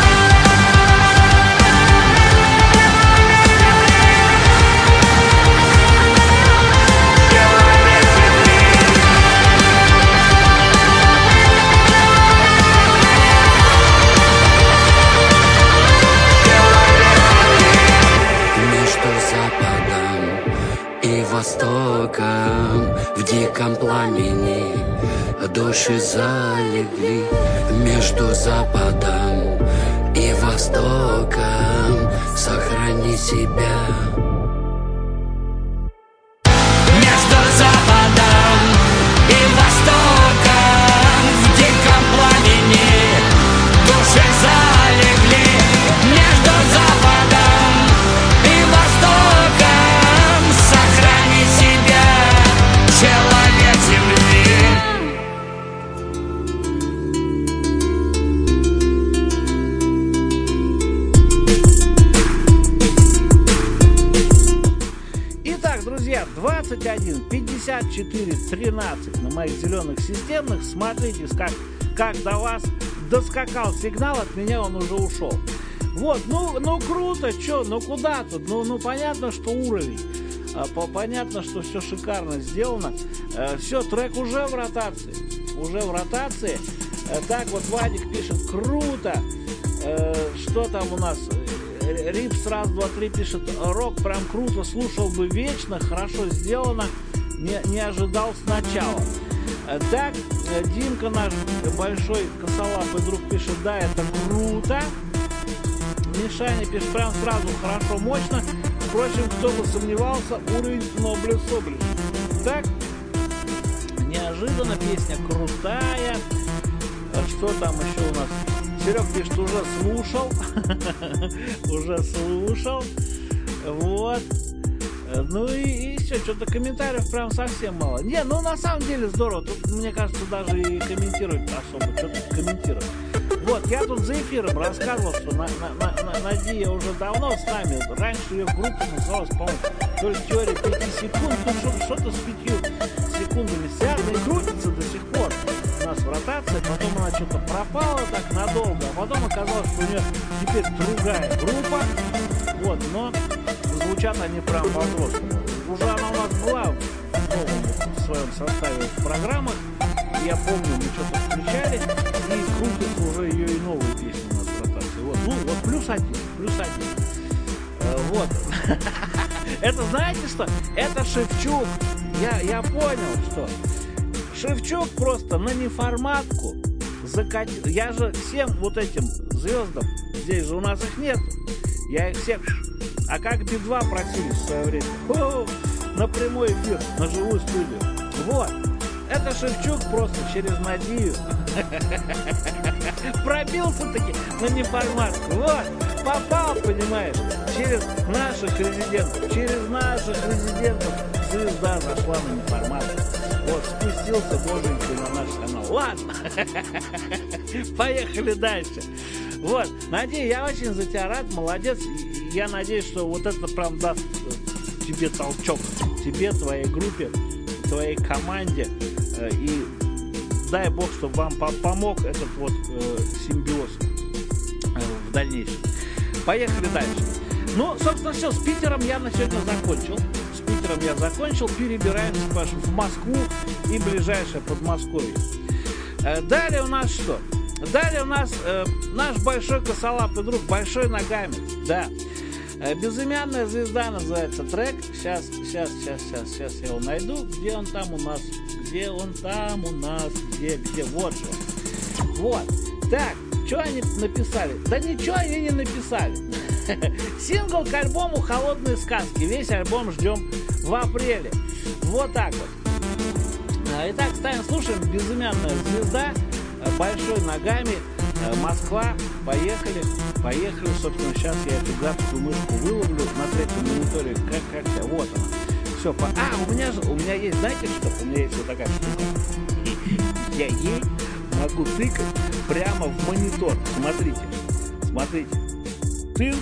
Востоком в диком пламени души залегли. Между западом и востоком сохрани себя. Между западом и востоком в диком пламени души залегли. Между западом и востоком сохрани себя, человек земли. Итак, друзья, двадцать один пятьдесят четыре тринадцать на моих зеленых системных. Смотрите, как, как до вас доскакал сигнал, от меня он уже ушел. Вот, ну, ну круто, чё, ну куда тут? Ну, ну понятно, что уровень. А, по, понятно, что все шикарно сделано. А, все, трек уже в ротации. Уже в ротации. А, так вот, Вадик пишет, круто. А, что там у нас? Рипс раз, два, три пишет, рок прям круто, слушал бы вечно, хорошо сделано, не, не ожидал сначала. А, так, Димка наш большой косолапый друг пишет, да, это круто. Мишаня пишет, прям сразу хорошо, мощно. Впрочем, кто бы сомневался, уровень Ноблес Облиш. Так, неожиданно, песня крутая. Что там еще у нас? Серег пишет, уже слушал. Уже слушал. Вот. Ну и, и все, что-то комментариев прям совсем мало. Не, ну на самом деле здорово. Тут, мне кажется, даже и комментировать особо. Что тут комментировать? Вот, я тут за эфиром рассказывал, что на, на, на, на, Надия уже давно с нами. Раньше ее группа называлась, по-моему, то ли теория пяти секунд, ну что-то, что-то с пятью секундами связано и крутится до сих пор у нас в ротации. Потом она что-то пропала так надолго, а потом оказалось, что у нее теперь другая группа. Вот, но звучат они прям по-взрослому. Уже она у нас была в новом в своем составе в программах. Я помню, мы что-то включали, и крутятся уже ее и новые песни у нас в ротации. Вот, ну, вот плюс один, плюс один. Э, вот. Это знаете что? Это Шевчук. Я, я понял, что Шевчук просто на неформатку закатил. Я же всем вот этим звездам, здесь же у нас их нет, я их всех... А как Би два просили в свое время? О, на прямой эфир, на живую студию. Вот. Это Шевчук просто через Надию пробился-таки на неформатку. Вот. Попал, понимаешь, через наших резидентов. Через наших резидентов звезда зашла на неформатку. Вот, спустился боженький на наш канал. Ладно. Поехали дальше. Вот. Надеюсь, я очень за тебя рад, молодец. я надеюсь, что вот это прям даст тебе толчок, тебе, твоей группе, твоей команде, э, и дай бог, чтобы вам помог этот вот э, симбиоз э, в дальнейшем. Поехали дальше. Ну, собственно, все, с Питером я на сегодня закончил. С Питером я закончил. Перебираемся в Москву и ближайшее Подмосковье. Э, далее у нас что? Далее у нас э, наш большой косолапый друг, Большой Нагамец. Да. Э, Безымянная звезда называется трек. Сейчас, сейчас, сейчас, сейчас, сейчас я его найду. Где он там у нас? Где он там у нас? Где, где? Вот же он. Вот. Так, что они написали? Да ничего они не написали. Сингл к альбому «Холодные сказки». Весь альбом ждем в апреле. Вот так вот. Итак, ставим, слушаем. Безымянная звезда, Большой Нагами, Москва. Поехали. Поехали. Собственно, сейчас я эту гадскую мышку выловлю на третьем мониторе. Как, как, вот она. Все, по... А, у меня же, у меня есть, знаете что? У меня есть вот такая штука. Я ей могу тыкать прямо в монитор. Смотрите. Смотрите. Тынц.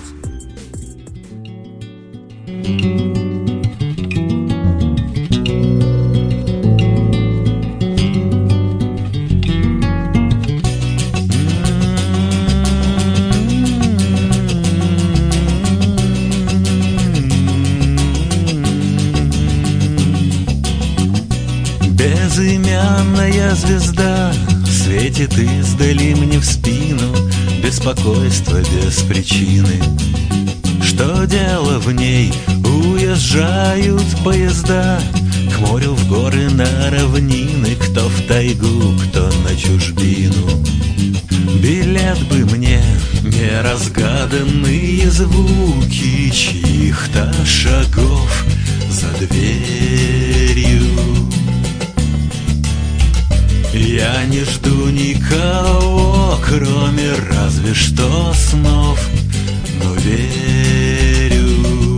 Безымянная звезда светит издали мне в спину. Беспокойство без причины. Что дело в ней? Уезжают поезда к морю, в горы, на равнины. Кто в тайгу, кто на чужбину. Билет бы мне, неразгаданные звуки чьих-то шагов за дверью. Я не жду никого, кроме разве что снов, но верю.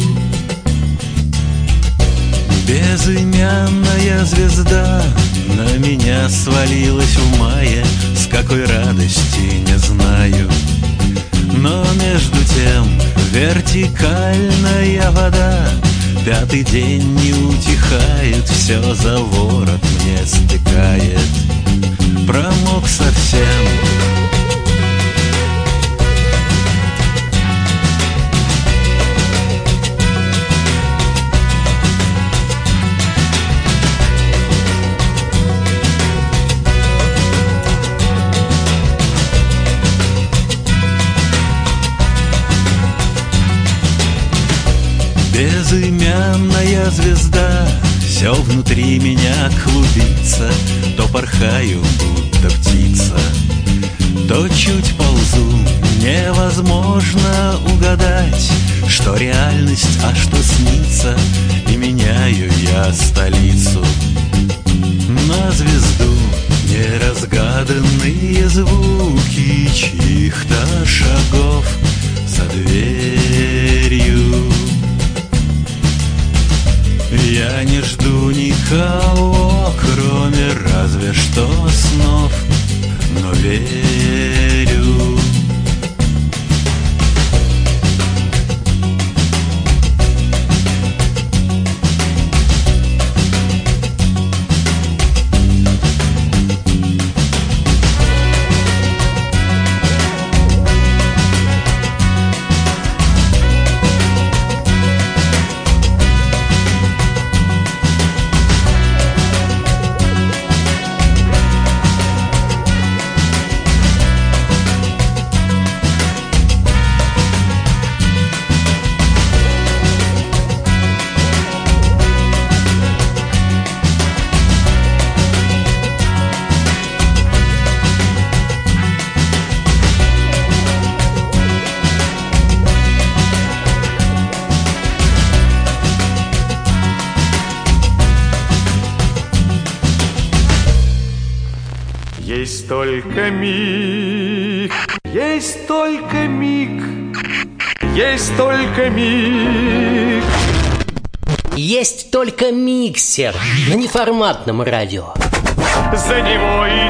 Безымянная звезда на меня свалилась в мае. С какой радости не знаю. Но между тем вертикальная вода пятый день не утихает. Все за ворот мне стекает. Промок совсем. Безымянная звезда, все внутри меня клубится. То порхаю, будто птица, то чуть ползу. Невозможно угадать, что реальность, а что снится. И меняю я столицу на звезду. Неразгаданные звуки чьих-то шагов за дверью. Я не жду никого, кроме разве что снов, но верю. Есть только миг, есть только миг, есть только миг. Есть только миксер на неформатном радио. За него и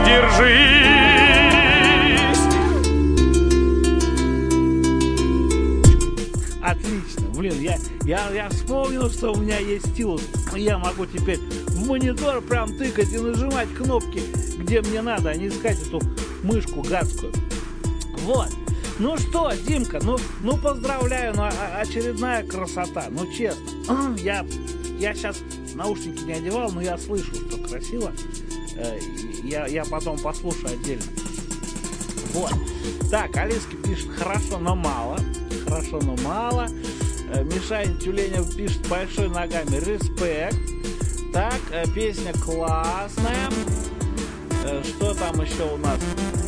держись. Отлично. блин, я, я, я вспомнил, что у меня есть стилус. Я могу теперь в монитор прям тыкать и нажимать кнопки, где мне надо, а не искать эту мышку гадскую. Вот. Ну что, Димка, ну, ну поздравляю, ну, очередная красота, ну честно. Я, я сейчас наушники не одевал, но я слышу, что красиво. Я, я потом послушаю отдельно. Вот. Так, Алиска пишет хорошо, но мало. Хорошо, но мало. Мишань Тюленев пишет большой ногами респект. Так, песня классная. Что там еще у нас?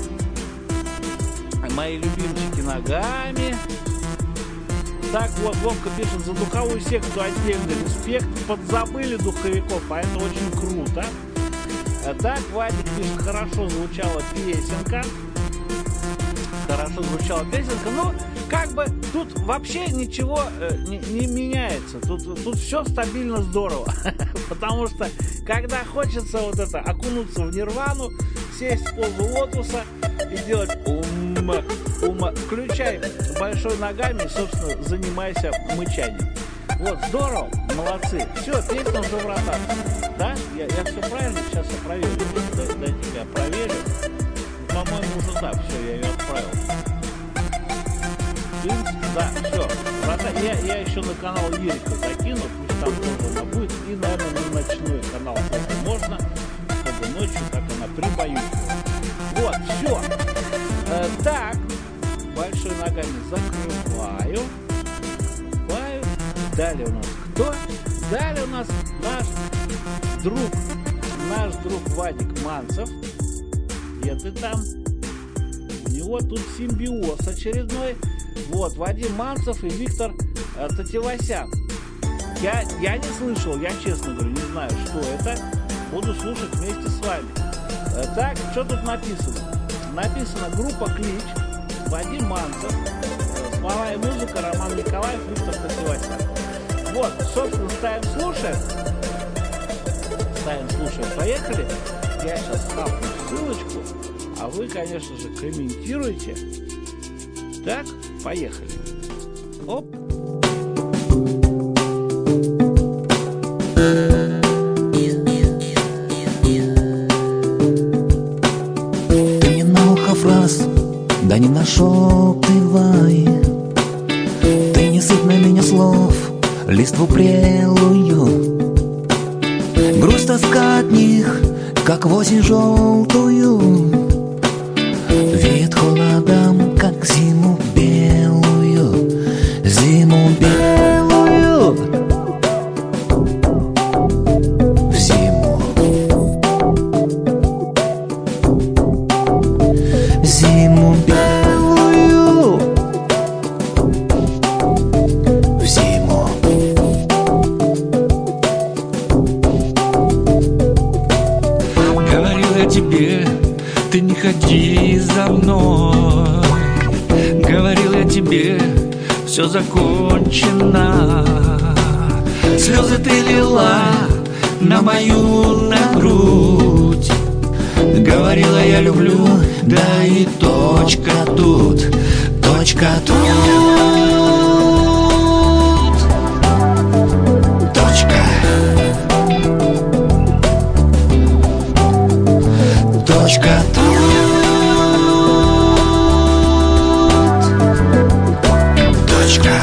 Мои любимчики ногами. Так, вот, Вовка пишет, за духовую секцию отдельный респект. Подзабыли духовиков, а это очень круто. Так, Вадик пишет, хорошо звучала песенка. Хорошо звучала песенка, но как бы тут вообще ничего э, не, не меняется. Тут, тут все стабильно здорово. Потому что когда хочется вот это окунуться в нирвану, сесть в позу лотоса и делать ум, ум, включай большой ногами и, собственно, занимайся мычанием. Вот, здорово, молодцы. Все, песня уже в ротации. Да? Я, я все правильно? Сейчас я проверю. Дайте я проверю. По-моему, уже да, все, я ее отправил. В принципе, да, все. Я, я еще на канал Лирика закину, пусть там тоже она будет. И, наверное, на ночной канал тоже можно, чтобы ночью так она прибаюкивала. Вот, все. Э, так, большой ногами закрываю. Закрываю. Далее у нас кто? Далее у нас наш друг, наш друг Вадик Манцев. Где ты там? У него тут симбиоз очередной. Вот, Вадим Манцев и Виктор э, Татевосян. Я, я не слышал, я честно говорю, не знаю, что это. Буду слушать вместе с вами. Э, так, что тут написано? Написано группа Клич, Вадим Манцев, э, слова и музыка Роман Николаев, Виктор Татевосян. Вот, собственно, ставим, слушаем. Ставим, слушаем, поехали. Я сейчас хапну ссылочку, а вы, конечно же, комментируйте. Так, поехали. Оп. Ты не на ухо фраз, да не нашептывай. Ты не сыпь на меня слов, листву прелую. Грусть, тоска от них, как в осень желтую. Веет холодом, как зиму белую. Зиму белую. В зиму. Зиму белую. В зиму. Говорил я тебе, ты не ходи за мной. Говорил я тебе, все закончено. Слезы ты лила на мою на грудь. Говорила я люблю, да и точка тут. Точка тут. Точка. Точка тут. Точка.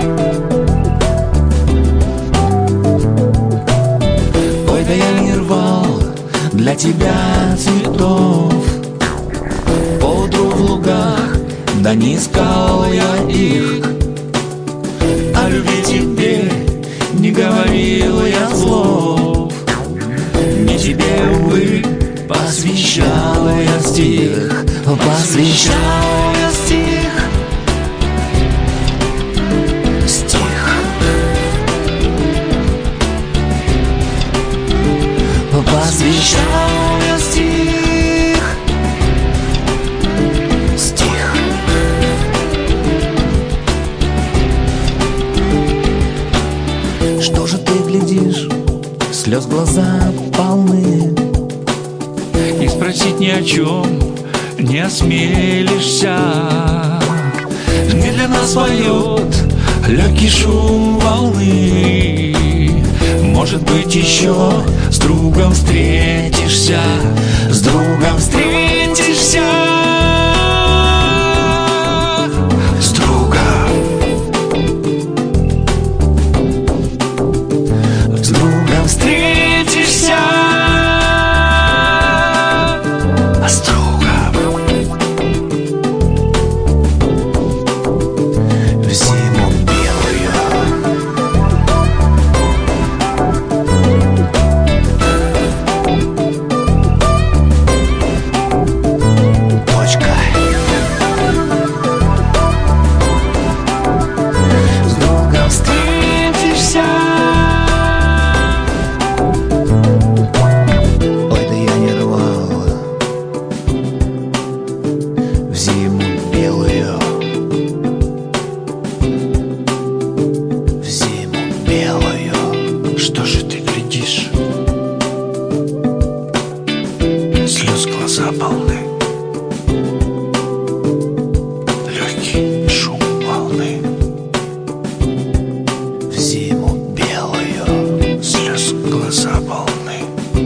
Ой, да я не рвал для тебя цветов. Поутру в лугах, да не искал я их. О любви тебе не говорил я слов. Не тебе, увы, посвящал я стих. Посвящал я стих. Стих. Посвящал я стих. Стих. Что же ты глядишь? Слез глаза полны. И спросить ни о чем не осмелишься. Медленно поет легкий шум волны. Может быть, еще с другом встретишься, с другом встретишься, с другом, с другом встретишься, а с другом в зиму белую. Точка. С другом встретишься. Ой, да я не рвал в зиму белую, в зиму белую. Что же ты глядишь? Слез глаза полны, легкий шум волны. В зиму белую, слез глаза полны.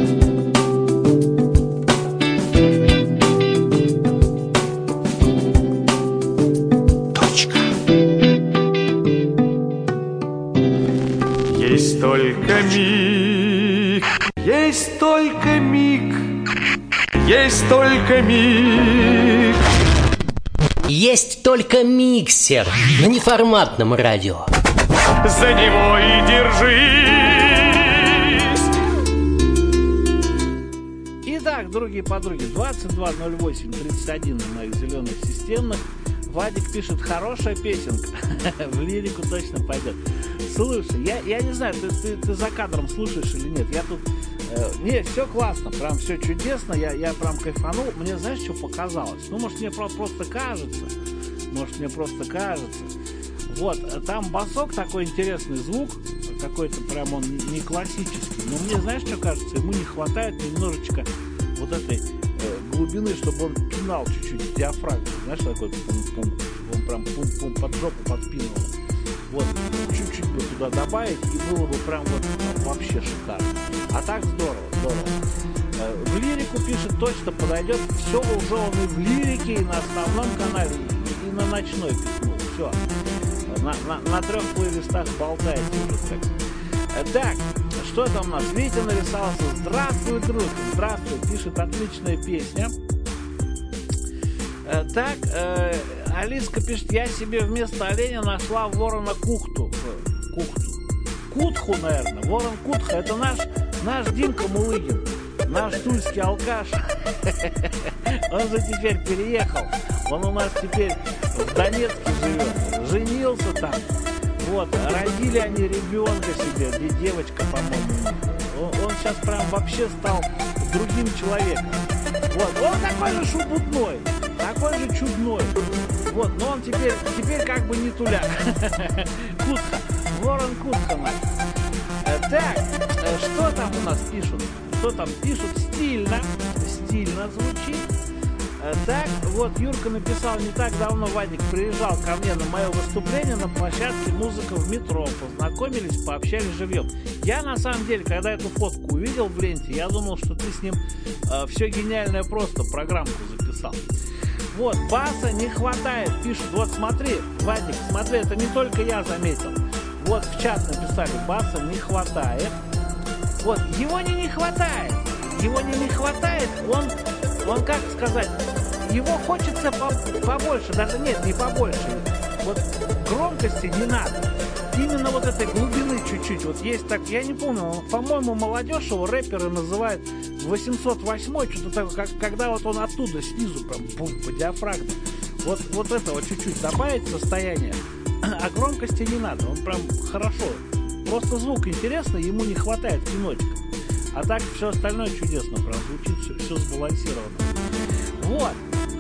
Точка. Есть только миг, есть только миг, есть только миг. Есть только миксер на неформатном радио. За него и держись. Итак, другие подруги, двадцать два ноль восемь тридцать один на моих зеленых системных. Вадик пишет, хорошая песенка. В лирику точно пойдет. Слушай, я, я не знаю, ты, ты, ты за кадром слушаешь или нет. Я тут... Э, не, все классно, прям все чудесно. Я, я прям кайфанул. Мне, знаешь, что показалось? Ну, может, мне про- просто кажется. Может, мне просто кажется. Вот, там басок такой интересный звук. Какой-то прям он не классический. Но мне, знаешь, что кажется? Ему не хватает немножечко вот этой э, глубины, чтобы он пинал чуть-чуть диафрагму. Знаешь, такой пум-пум. Он прям пум-пум под жопу подпинул. Вот, чуть-чуть бы туда добавить, и было бы прям вот ну, вообще шикарно. А так здорово, здорово. Э, в лирику пишет, точно подойдет. Все уже он и в лирике, и на основном канале, и, и на ночной пихнул. Все. На, на, на трех плейлистах болтается уже так. Э, так, что там у нас? Витя нарисовался. Здравствуй, друг. Здравствуй. Пишет, отличная песня. Э, так, э, Алиска пишет, я себе вместо оленя нашла ворона кухту. Кухту. Кутху, наверное. Ворон Кутха. Это наш, наш Димка Мулыгин. Наш тульский алкаш. Он же теперь переехал. Он у нас теперь в Донецке живет. Женился там. Вот. Родили они ребенка себе. Девочка, по-моему. Он, он сейчас прям вообще стал другим человеком. Вот. Он такой же шубутной. Такой же чудной. Вот. Но он теперь, теперь как бы не туляк. Кутха. Ворон Кутха наш. Так. Что там у нас пишут? Что там пишут? Стильно. Стильно звучит. Так, вот Юрка написал, не так давно Вадик приезжал ко мне на мое выступление на площадке «Музыка в метро». Познакомились, пообщались живьем. Я, на самом деле, когда эту фотку увидел в ленте, я думал, что ты с ним э, все гениальное просто программку записал. Вот, баса не хватает, пишут. Вот смотри, Вадик, смотри, это не только я заметил. Вот в чат написали, баса не хватает. Вот, его не не хватает. Его не не хватает, он... Он, как сказать, его хочется побольше, даже нет, не побольше. Вот громкости не надо. Именно вот этой глубины чуть-чуть. Вот есть так, я не помню, по-моему, молодежь его рэперы называют восемьсот восемь, что-то такое, как, когда вот он оттуда снизу прям бум, по диафрагме. Вот, вот этого чуть-чуть добавить состояние, а громкости не надо. Он прям хорошо. Просто звук интересный, ему не хватает киночка. А так все остальное чудесно, прям звучит, все, все сбалансировано. Вот.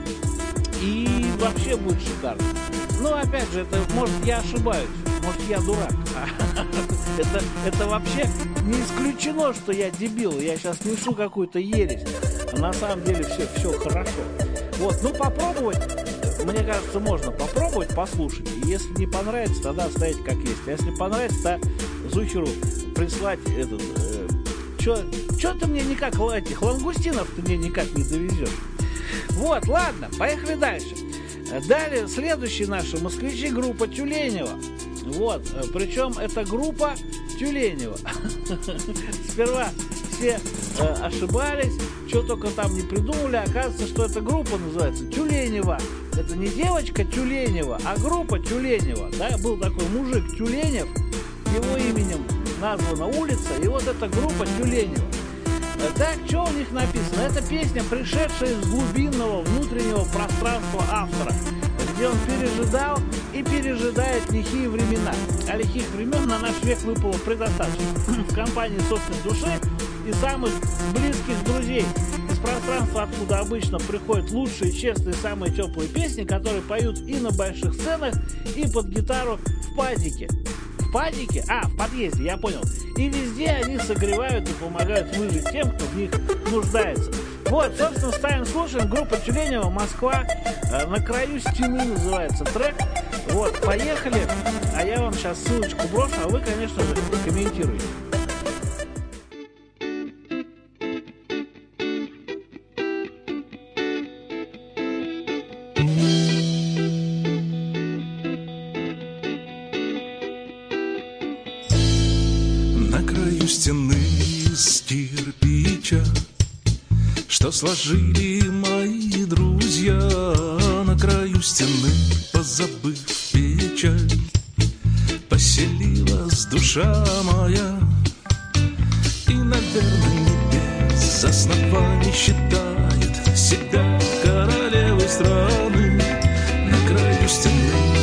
И вообще будет шикарно. Ну, опять же, это, может, я ошибаюсь, может, я дурак. Это, это вообще не исключено, что я дебил, я сейчас несу какую-то ересь. А на самом деле все, все хорошо. Вот, ну, попробовать, мне кажется, можно попробовать, послушать. И если не понравится, тогда оставить как есть. А если понравится, то Зухеру прислать этот... Э, Чё ты мне никак, этих лангустинов ты мне никак не довезешь. Вот, ладно, поехали дальше. Далее, следующие наши москвичи, группа Тюленева. Вот, причем это группа Тюленева. Сперва все э, ошибались, что только там не придумали. Оказывается, что эта группа называется Тюленева. Это не девочка Тюленева, а группа Тюленева. Да, был такой мужик Тюленев, его именем названа улица, и вот эта группа Тюленева. Так, что у них написано? Это песня, пришедшая из глубинного внутреннего пространства автора, где он пережидал и пережидает лихие времена. А лихих времен на наш век выпало предостаточно. В компании собственной души и самых близких друзей. Из пространства, откуда обычно приходят лучшие, честные, самые теплые песни, которые поют и на больших сценах, и под гитару в падике. В падике? А, в подъезде, я понял. И везде они согревают и помогают выжить тем, кто в них нуждается. Вот, собственно, ставим, слушаем. Группа Тюленева, Москва. На краю стены называется трек. Вот, поехали. А я вам сейчас ссылочку брошу, а вы, конечно же, комментируйте. Стены из кирпича, что сложили мои друзья, на краю стены, позабыв печаль, поселилась душа моя. И, наверное, не без оснований считает себя королевой страны на краю стены.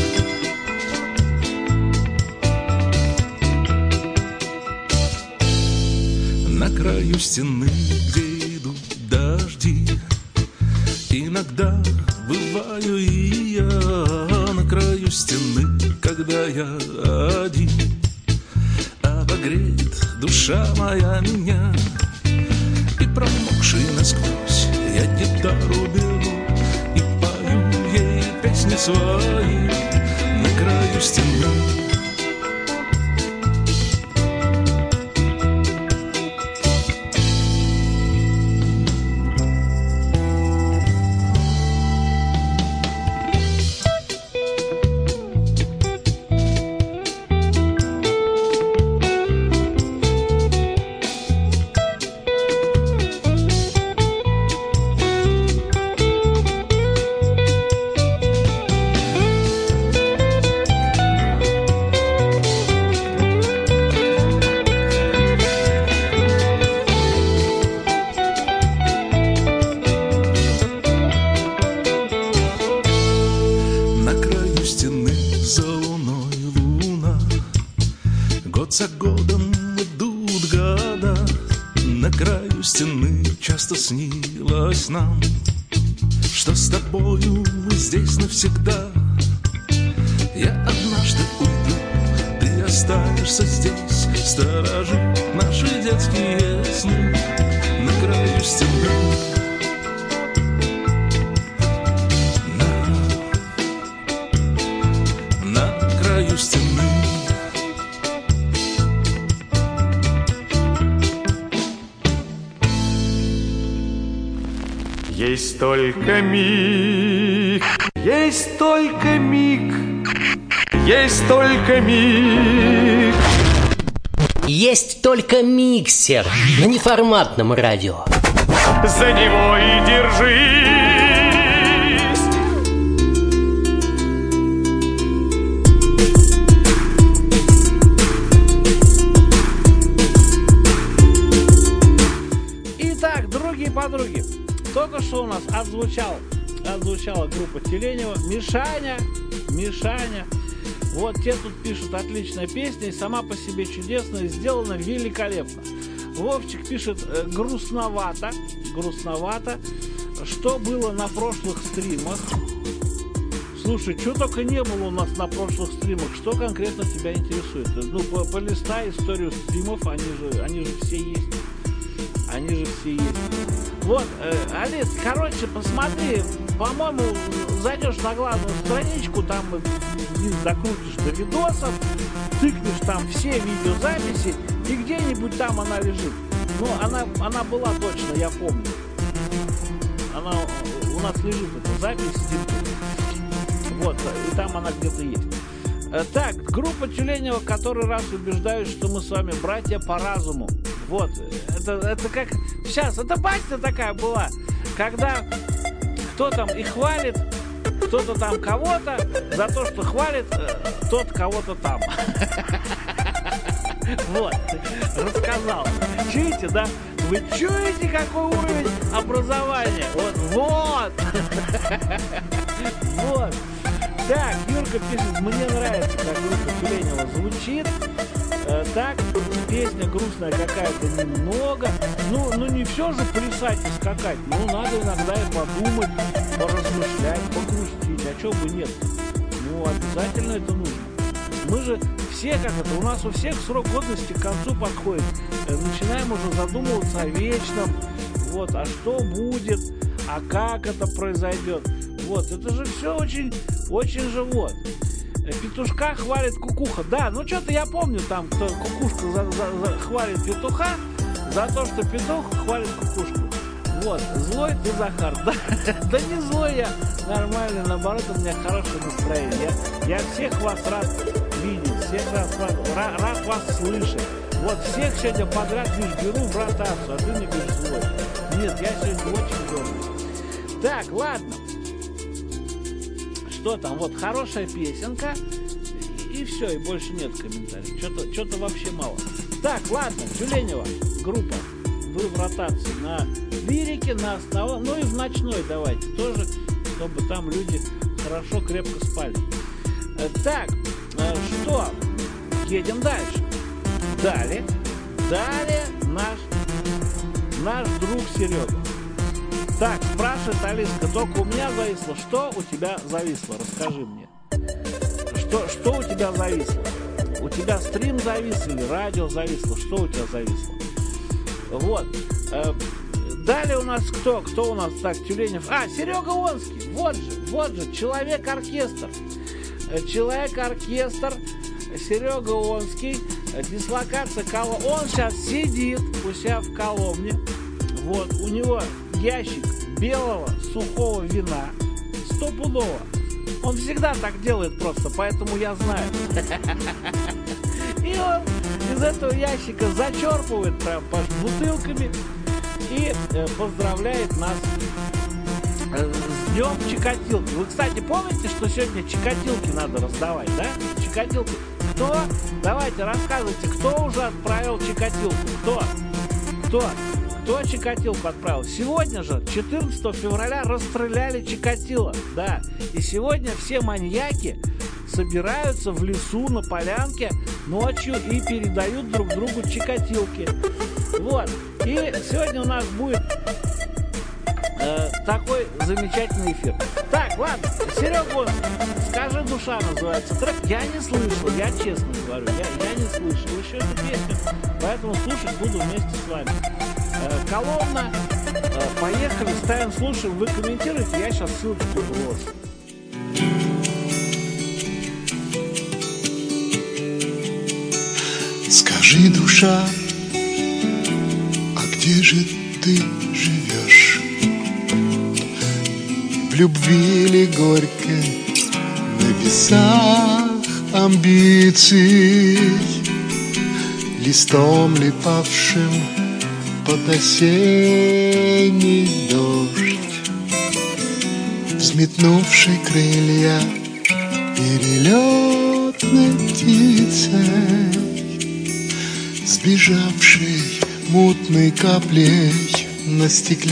На краю стены, где идут дожди, иногда бываю и я. На краю стены, когда я один, обогреет душа моя меня. И промокший насквозь я гитару беру и пою ей песни свои на краю стены. За годом идут года, на краю стены часто снилось нам, что с тобою мы здесь навсегда. Я однажды уйду, ты останешься здесь, сторожить наши детские сны на краю стены. На, на краю стены. Есть только миг, есть только миг, есть только миг. Есть только миксер на неформатном радио. За него и держись. Итак, другие подруги, только что у нас отзвучал, отзвучала группа Тюленева. Мишаня, Мишаня. Вот те тут пишут: отличная песня и сама по себе чудесная, сделана великолепно. Вовчик пишет: грустновато, грустновато. Что было на прошлых стримах? Слушай, что только не было у нас на прошлых стримах. Что конкретно тебя интересует? Ну, полистай историю стримов, они же, они же все есть. Они же все есть. Вот, э, Алис, короче, посмотри, по-моему, зайдешь на главную страничку, там вниз закрутишь до видосов, тыкнешь там все видеозаписи, и где-нибудь там она лежит. Ну, она, она была точно, я помню. Она у нас лежит, эта запись. Вот, и там она где-то есть. Так, группа Тюленева, который раз убеждают, что мы с вами братья по разуму. Вот, это, это как... Сейчас, это басня такая была, когда кто там и хвалит, кто-то там кого-то, за то, что хвалит тот кого-то там. Вот, рассказал. Чуете, да? Вы чуете, какой уровень образования? Вот, вот. Вот. Так, Юрка пишет, мне нравится, как группа Тюленева звучит. Э, так, песня грустная какая-то немного. Ну, ну не все же плясать и скакать. Ну, надо иногда и подумать, поразмышлять, погрустить. А чего бы нет? Ну, обязательно это нужно. Мы же все, как это, у нас у всех срок годности к концу подходит. Э, начинаем уже задумываться о вечном. Вот, а что будет, а как это произойдет. Вот, это же все очень, очень же вот. Петушка хвалит кукуха. Да, ну что-то я помню там, кто кукушка за, за, за, хвалит петуха за то, что петух хвалит кукушку. Вот, злой ты, Захар. Да, да не злой я, нормально, наоборот, у меня хорошее настроение. Я, я всех вас рад видеть, всех вас, рад, рад вас слышать. Вот, всех сегодня подряд лишь беру в ротацию, а ты мне говоришь злой. Нет, я сегодня очень добрый. Так, ладно. Что там? Вот хорошая песенка. И, и все, и больше нет комментариев. Что-то, что-то вообще мало. Так, ладно, Тюленева группа. Вы в ротации на лирике, на основном, ну и в ночной давайте тоже, чтобы там люди хорошо, крепко спали. Так, что? Едем дальше. Далее, далее наш, наш друг Серега. Так, спрашивает Алиска, только у меня зависло. Что у тебя зависло? Расскажи мне. Что, что у тебя зависло? У тебя стрим завис или радио зависло? Что у тебя зависло? Вот. Далее у нас кто? Кто у нас? Так, Тюленев. А, Серега Онский. Вот же, вот же, Человек-оркестр. Человек-оркестр. Серега Онский. Дислокация Коломна. Он сейчас сидит у себя в Коломне. Вот, у него ящик белого сухого вина. Стопудово. Он всегда так делает просто, поэтому я знаю. И он из этого ящика зачерпывает прям бутылками и э, поздравляет нас э, с днем Чикатилки. Вы, кстати, помните, что сегодня Чикатилки надо раздавать, да? Чикатилки. Кто? Давайте рассказывайте, кто уже отправил Чикатилку? Кто? Кто? Кто Чикатилку отправил? Сегодня же, четырнадцатого февраля, расстреляли Чикатило. Да. И сегодня все маньяки собираются в лесу на полянке ночью и передают друг другу Чикатилки. Вот. И сегодня у нас будет э, такой замечательный эфир. Так, ладно, Серега, скажи, душа называется трек. Я не слышал, я честно говорю, я, я не слышал еще эту песню, поэтому слушать буду вместе с вами. Э, Коломна, э, поехали, ставим, слушаем, вы комментируете, я сейчас ссылочку брошу. Скажи, душа, а где же ты живешь? В любви ли горькой, на весах амбиций, листом ли павшим под осенний дождь, взметнувший крылья перелетной птицей, сбежавшей мутной каплей на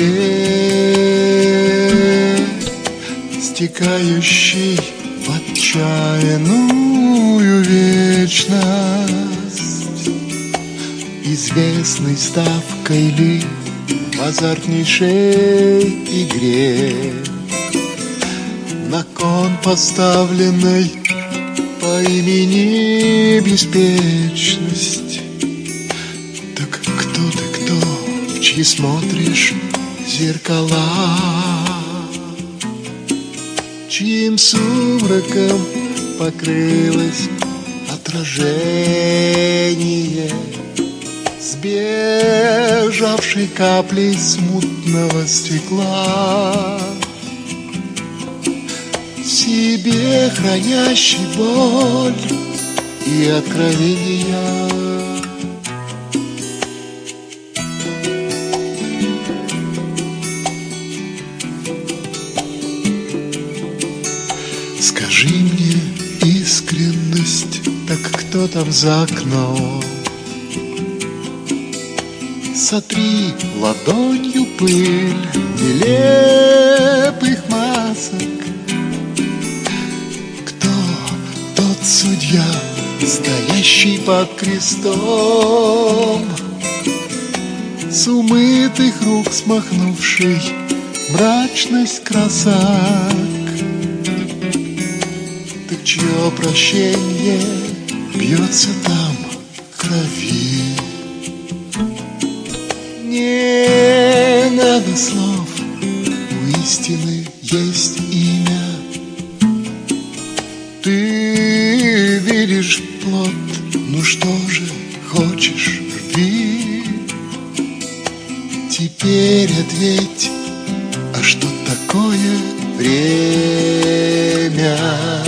стекле, стекающей в отчаянную вечность, известной ставкой ли в азартнейшей игре, на кон поставленной по имени беспечность. И смотришь в зеркала, чьим сумраком покрылось отражение, сбежавшей каплей смутного стекла, в себе хранящий боль и откровения. Скажи мне искренность, так кто там за окном? Сотри ладонью пыль нелепых масок. Кто тот судья, стоящий под крестом, с умытых рук смахнувший мрачность красок? Так чье прощение бьется там в крови? Не надо слов, у истины есть имя. Ты видишь плод, ну что же хочешь, рви. Теперь ответь, а что такое время?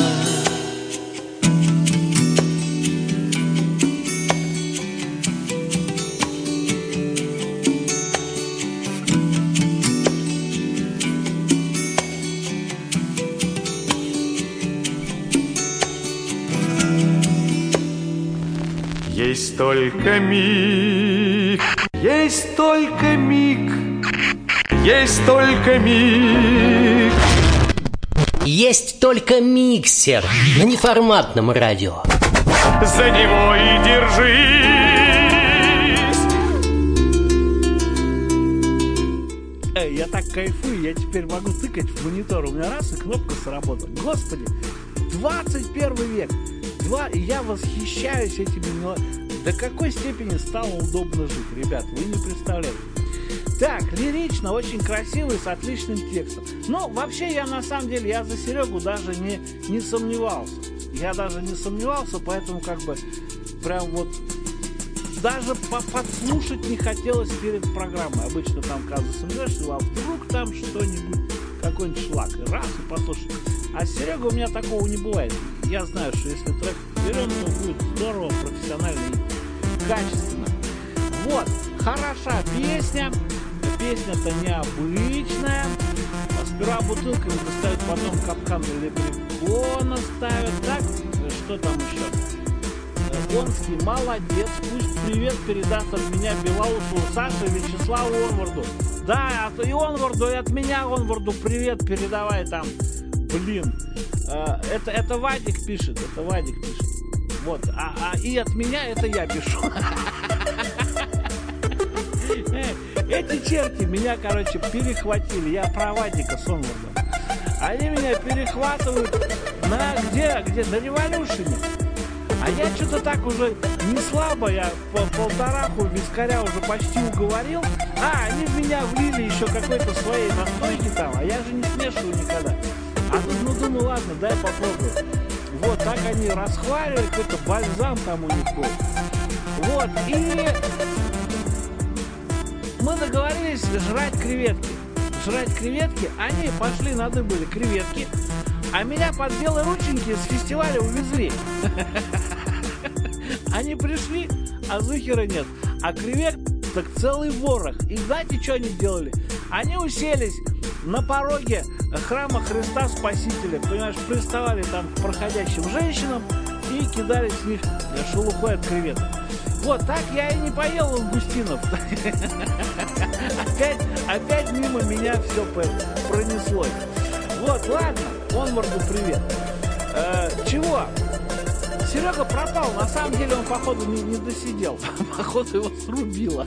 Есть только миг, есть только миг, есть только миг. Есть только миксер на неформатном радио. За него и держись. Эй, я так кайфую, я теперь могу тыкать в монитор. У меня раз и кнопка сработала. Господи, двадцать первый век. Два, и я восхищаюсь этими, но до какой степени стало удобно жить, ребят, вы не представляете. Так, лирично, очень красиво и с отличным текстом. Но вообще я на самом деле, я за Серегу даже не, не сомневался. Я даже не сомневался, поэтому как бы прям вот даже подслушать не хотелось перед программой. Обычно там, когда сомневаешься, а вдруг там что-нибудь, какой-нибудь шлак, и раз, и послушать. А с Серегой у меня такого не бывает. Я знаю, что если трек берем, то будет здорово, профессионально и качественно. Вот, хороша песня. Песня-то необычная. Сперва бутылками достают, потом капкан или прикона ставят. Так, что там еще? Гонский молодец. Пусть привет передаст от меня Белоусову Саше Вячеславу Онварду. Да, и Онварду, и от меня Онварду привет передавай там. Блин, это, это Вадик пишет, это Вадик пишет. Вот, а, а и от меня это я пишу. Эти черти меня, короче, перехватили. Я про Вадика с Онвардом. Они меня перехватывают на где? Где? На революшене. А я что-то так уже не слабо, я по полтораху вискаря уже почти уговорил. А, они в меня влили еще какой-то своей настойки там, а я же не смешиваю никогда. А тут, ну, думаю, ладно, дай попробую. Вот, так они расхваливали, какой-то бальзам там у них был. Вот, и мы договорились жрать креветки. Жрать креветки, они пошли, надыбали креветки, а меня под белые рученьки с фестиваля увезли. Они пришли, а Зухера нет. А креветок так целый ворох. И знаете, что они делали? Они уселись на пороге храма Христа Спасителя, понимаешь, приставали там к проходящим женщинам и кидали с них шелухой от креветок. Вот так я и не поел лангустинов. Опять, опять мимо меня все пронеслось. Вот, ладно, Онварду привет. Э, чего? Серега пропал. На самом деле он, походу, не, не досидел. Походу, его срубило.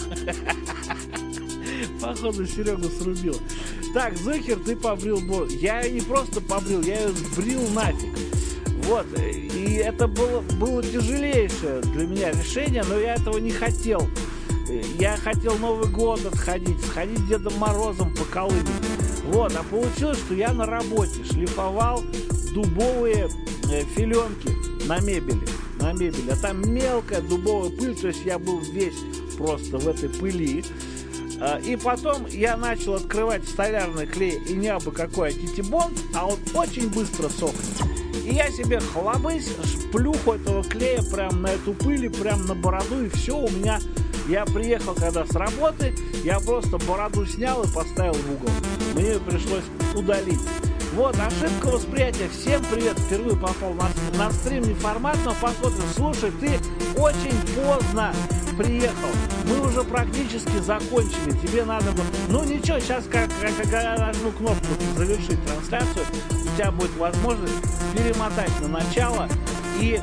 Походу, Серегу срубило. Так, Зухер, ты побрил бороду. Я ее не просто побрил, я ее сбрил нафиг. Вот, и это было, было тяжелейшее для меня решение, но я этого не хотел. Я хотел Новый год отходить, сходить Дедом Морозом по Колыме. Вот, а получилось, что я на работе шлифовал дубовые э, филенки на мебели, на мебели. А там мелкая дубовая пыль, то есть я был весь просто в этой пыли. И потом я начал открывать столярный клей, и не абы какой, а титибонд, а он очень быстро сохнет. И я себе хлобысь, плюху этого клея прям на эту пыль, прям на бороду, и все, у меня... Я приехал когда с работы, я просто бороду снял и поставил в угол. Мне ее пришлось удалить. Вот, ошибка восприятия. Всем привет, впервые попал на, на стрим неформатно. Посмотрим, слушай, ты очень поздно приехал. Мы уже практически закончили. Тебе надо было... Ну ничего, сейчас как, как, как я нажму кнопку завершить трансляцию, у тебя будет возможность перемотать на начало и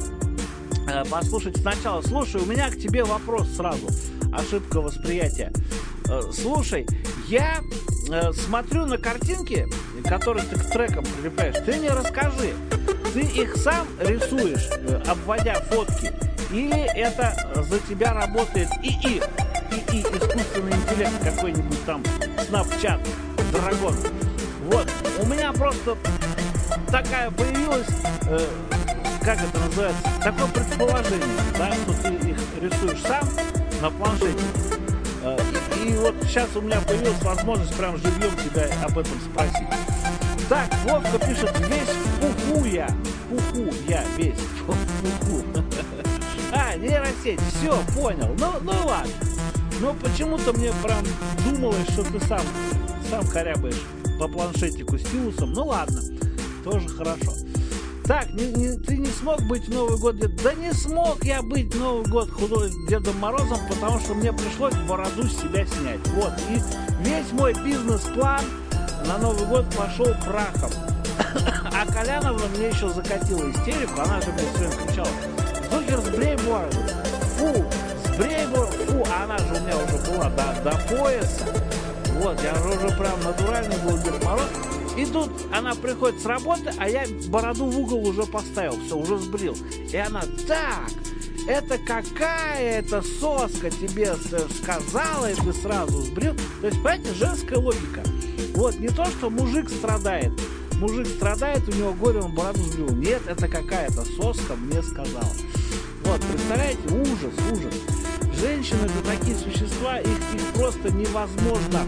э, послушать сначала. Слушай, у меня к тебе вопрос сразу. Ошибка восприятия. Э, слушай, я э, смотрю на картинки, которые ты к трекам прилепляешь. Ты мне расскажи, ты их сам рисуешь, э, обводя фотки? Или это за тебя работает ИИ, ИИ, искусственный интеллект какой-нибудь там, Snapchat, Dragon. Вот, у меня просто такая появилась, э, как это называется, такое предположение, да, что ты их рисуешь сам на планшете. Э, и, и вот сейчас у меня появилась возможность прям живьем тебя об этом спросить. Так, Вовка пишет, весь в пуху я, в пуху я весь, в пуху. А, нейросеть, все, понял. Ну, ну ладно. Но почему-то мне прям думалось, что ты сам, сам корябаешь по планшетику стилусом. Ну ладно, тоже хорошо. Так, не, не, ты не смог быть в Новый год Дед... Да не смог я быть в Новый год худой Дедом Морозом, потому что мне пришлось бороду с себя снять. Вот, и весь мой бизнес-план на Новый год пошел прахом. А Коляновна мне еще закатила истерику, она же мне все время кричала: Зухер, сбрей бороду, фу, сбрей бороду, фу, а она же у меня уже была до, до пояса, вот, я же уже прям натуральный был Дед Мороз, и тут она приходит с работы, а я бороду в угол уже поставил, все, уже сбрил, и она: так, это какая это соска тебе сказала, и ты сразу сбрил, то есть, понимаете, женская логика, вот, не то, что мужик страдает, Мужик страдает, у него горе, он бороду сбрил. Нет, это какая-то соска мне сказала. Вот, представляете, ужас, ужас. Женщины — это такие существа, их, их просто невозможно,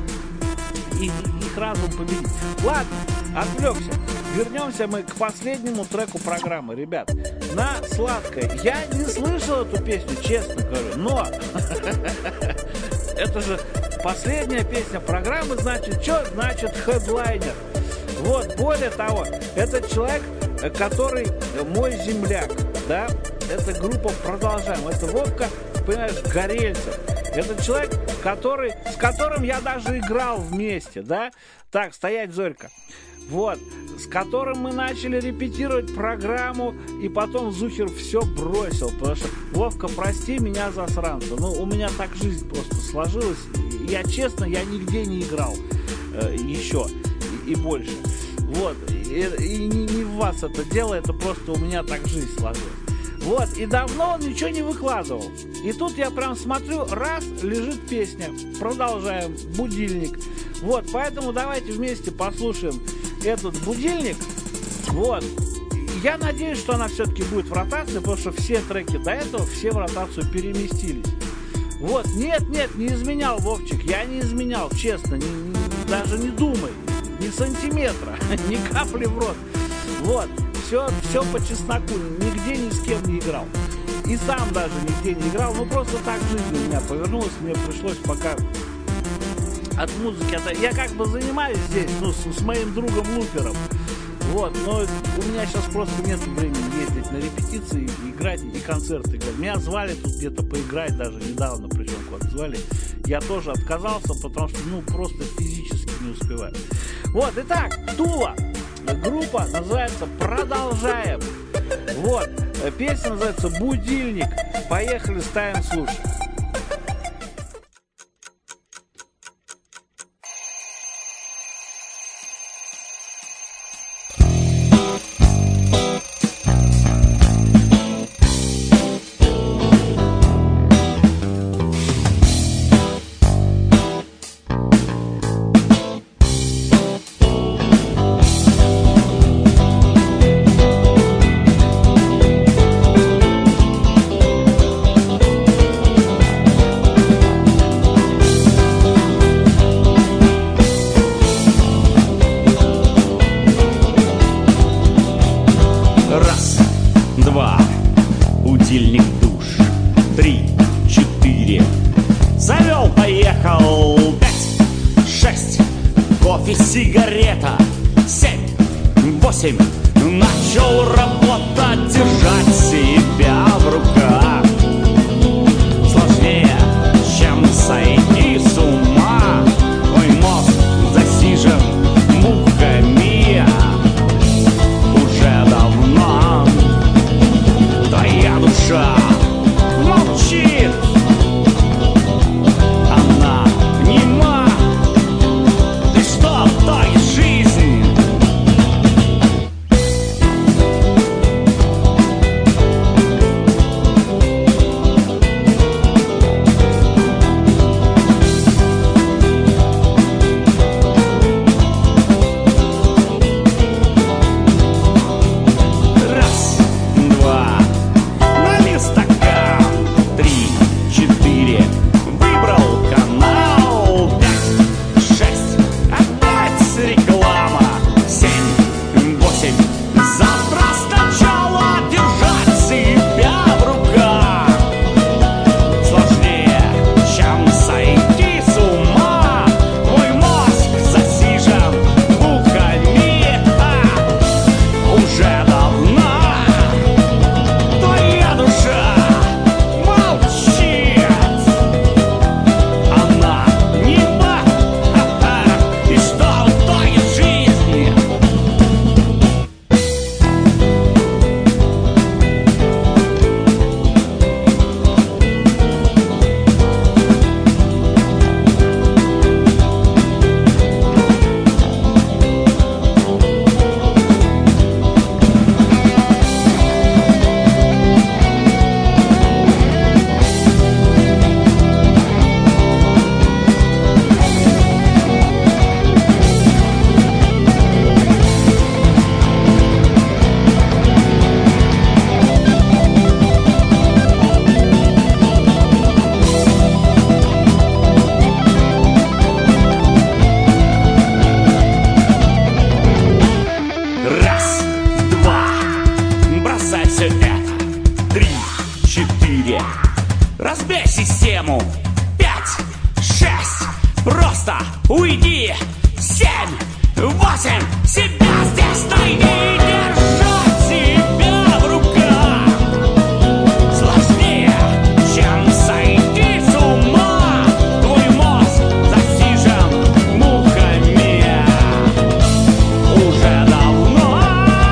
их, их разум победить. Ладно, отвлекся. Вернемся мы к последнему треку программы, ребят. На сладкое. Я не слышал эту песню, честно говорю, но это же последняя песня программы, значит, что значит хедлайнер? Вот, более того, это человек, который мой земляк, да, это группа «Продолжаем», это Вовка, понимаешь, Горельцев, это человек, который, с которым я даже играл вместе, да, так, стоять, Зорька, вот, с которым мы начали репетировать программу, и потом Зухер все бросил, потому что, Вовка, прости меня, засранца, ну, у меня так жизнь просто сложилась, я честно, я нигде не играл э, еще. И больше. Вот. И, и не, не в вас это дело, это просто у меня так жизнь сложилась. Вот. И давно он ничего не выкладывал. И тут я прям смотрю, раз, лежит песня. Продолжаем. Будильник. Вот. Поэтому давайте вместе послушаем этот будильник. Вот. Я надеюсь, что она все-таки будет в ротации, потому что все треки до этого, все в ротацию переместились. Вот. Нет, нет, не изменял, Вовчик. Я не изменял, честно. Не, не, даже не думай. Ни сантиметра, ни капли в рот. Вот, все, все по чесноку, нигде ни с кем не играл. И сам даже нигде не играл, ну просто так жизнь у меня повернулась, мне пришлось пока от музыки, это, я как бы занимаюсь здесь, ну, с, с моим другом Лупером. Вот, но у меня сейчас просто нет времени ездить на репетиции, играть и концерты играть. Меня звали тут где-то поиграть, даже недавно, причем куда-то звали. Я тоже отказался, потому что, ну, просто физически не успеваю. Вот, итак, Тула. Группа называется «Продолжаем». Вот, песня называется «Будильник». Поехали, ставим, слушаем. Будильник, душ. Три, четыре. Завел, поехал. Пять, шесть. Кофе, сигарета. Семь, восемь. Начал работать, держать себя в руках. Сложнее, чем сойти с ума. Мой мозг засижен мухами уже давно. Твоя душа молчит, она нема. Ты что в той жизни? Разбей систему. Пять, шесть, просто уйди. Семь, восемь, себя здесь найди. Держать себя в руках сложнее, чем сойти с ума. Твой мозг засижен мухами уже давно.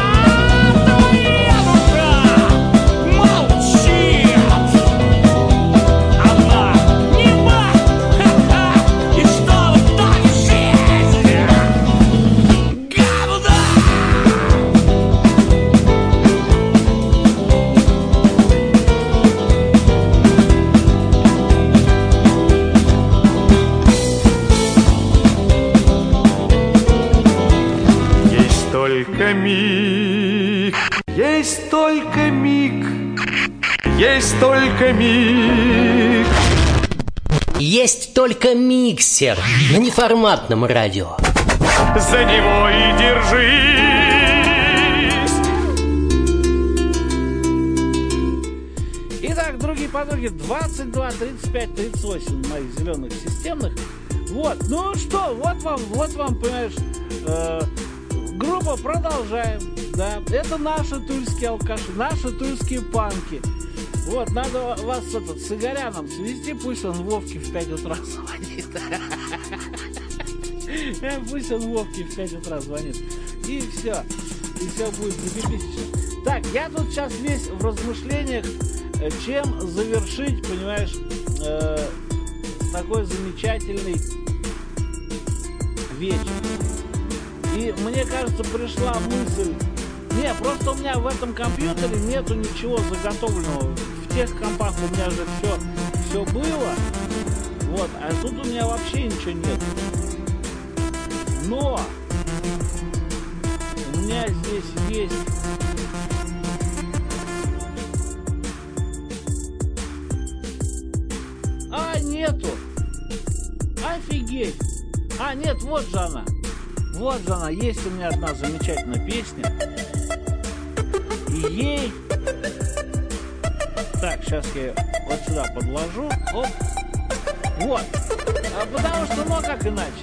Твоя душа молчит, она нема. И что в той жизни? Говно! Есть только миг, есть только миг, есть только миг. Есть только миксер на неформатном радио. За него и держись. Итак, другие подруги, двадцать два, тридцать пять, тридцать восемь моих зеленых системных. Вот, ну что, вот вам, вот вам, понимаешь, э, группа «Продолжаем», да, это наши тульские алкаши, наши тульские панки. Вот, надо вас этот, с Игоряном свести, пусть он Вовке в пять утра звонит. Пусть он Вовке в пять утра звонит. И все, и все будет запиписично. Так, я тут сейчас весь в размышлениях, чем завершить, понимаешь, э, такой замечательный вечер. И мне кажется, пришла мысль. Не, просто у меня в этом компьютере нету ничего заготовленного. В тех компах у меня же все, все было. Вот, а тут у меня вообще ничего нет. Но у меня здесь есть А, нету. Офигеть. А, нет, вот же она. Вот же она. Есть у меня одна замечательная песня. И ей Так, сейчас я вот сюда подложу. Оп. Вот. А потому что, ну, как иначе?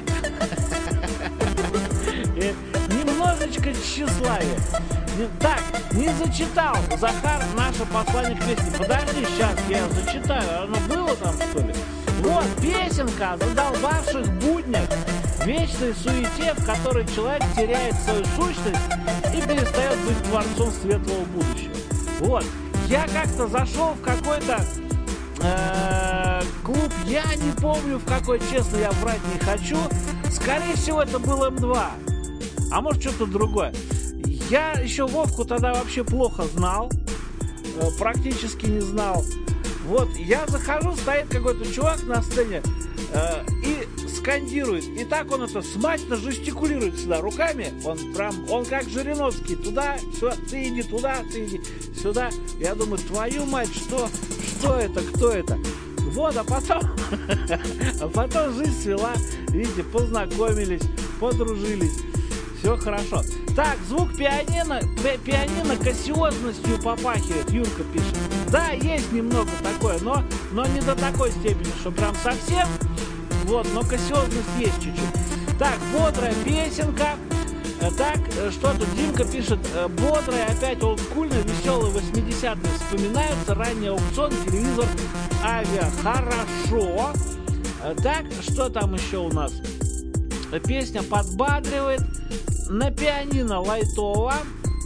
Немножечко тщеславия. Так, не зачитал, Захар, наше послание к песне. Подожди, сейчас я зачитаю. Оно было там, что ли? Вот, песенка о задолбавших буднях, вечной суете, в которой человек теряет свою сущность и перестает быть творцом светлого будущего. Вот. Я как-то зашел в какой-то э, клуб, я не помню в какой, честно, я врать не хочу. Скорее всего, это был эм два. А может, что-то другое. Я еще Вовку тогда вообще плохо знал. Э, практически не знал. Вот, я захожу, стоит какой-то чувак на сцене э, и скандирует. И так он это смачно жестикулирует сюда руками. Он прям, он как Жириновский. Туда, сюда, ты иди туда, ты иди сюда. Я думаю, твою мать, что, что это, кто это? Вот, а потом, а потом жизнь свела. Видите, познакомились, подружились. Все хорошо. Так, звук пианино, пи- пианино кассиозностью попахивает, Юрка пишет. Да, есть немного такое, но, но не до такой степени, что прям совсем. Вот, но кассиозность есть чуть-чуть. Так, бодрая песенка. Так, что тут Димка пишет. Бодрая, опять олдскульная, веселые восьмидесятые вспоминаются. Ранний аукцион, телевизор, авиа. Хорошо. Так, что там еще у нас? Песня подбадривает. На пианино лайтово,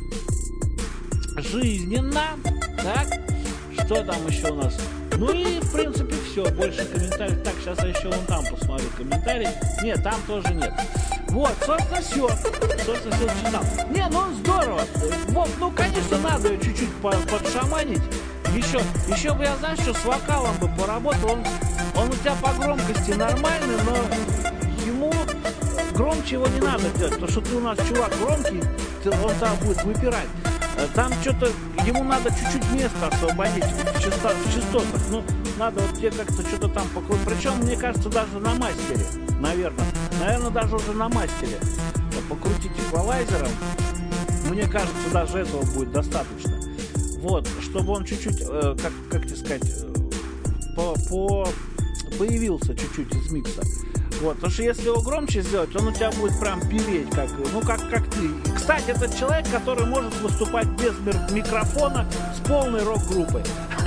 жизненно. Так, что там еще у нас? Ну и, в принципе, все. Больше комментариев. Так, сейчас я еще вон там посмотрю комментарии. Нет, там тоже нет. Вот, собственно, все. Собственно, все читал. Не, ну здорово. Вот, ну, конечно, надо ее чуть-чуть подшаманить. Еще, еще бы я, знаешь, что с вокалом бы поработал. Он, он у тебя по громкости нормальный, но ему... Громче его не надо делать, потому что ты у нас чувак громкий, он там будет выпирать. Там что-то, ему надо чуть-чуть места освободить в, часто, в частотах. Ну, надо вот тебе как-то что-то там покрутить. Причем, мне кажется, даже на мастере, наверное. Наверное, даже уже на мастере. Покрутить эквалайзером, мне кажется, даже этого будет достаточно. Вот, чтобы он чуть-чуть, э, как, как тебе сказать, э, по, по, появился чуть-чуть из микса. Вот, потому что если его громче сделать, он у тебя будет прям переть, как, ну, как, как ты. И, кстати, это человек, который может выступать без микрофона с полной рок-группой.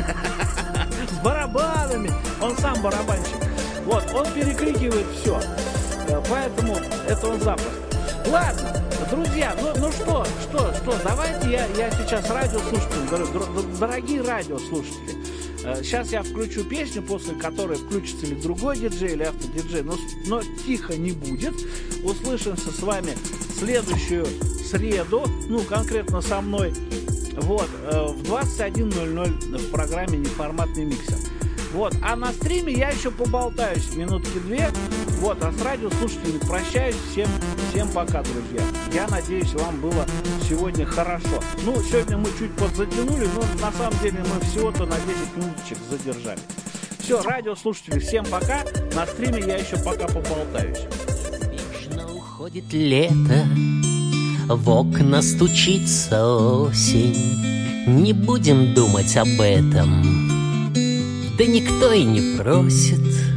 С барабанами. Он сам барабанщик. Вот, он перекрикивает все. Поэтому это он запросто. Ладно, друзья, ну, ну что, что, что, давайте я, я сейчас радиослушателям говорю, дорогие радиослушатели. Сейчас я включу песню, после которой включится или другой диджей, или автодиджей, но, но тихо не будет. Услышимся с вами в следующую среду, ну, конкретно со мной, вот, в двадцать один ноль ноль в программе «Неформатный миксер». Вот, а на стриме я еще поболтаюсь минутки две. Вот, а с радиослушателями прощаюсь. Всем, всем пока, друзья. Я надеюсь, вам было сегодня хорошо. Ну, сегодня мы чуть подзатянули, но на самом деле мы всего-то на десять минуточек задержали. Все, радиослушатели, всем пока. На стриме я еще пока поболтаюсь. Неизбежно уходит лето, в окна стучится осень. Не будем думать об этом, да никто и не просит.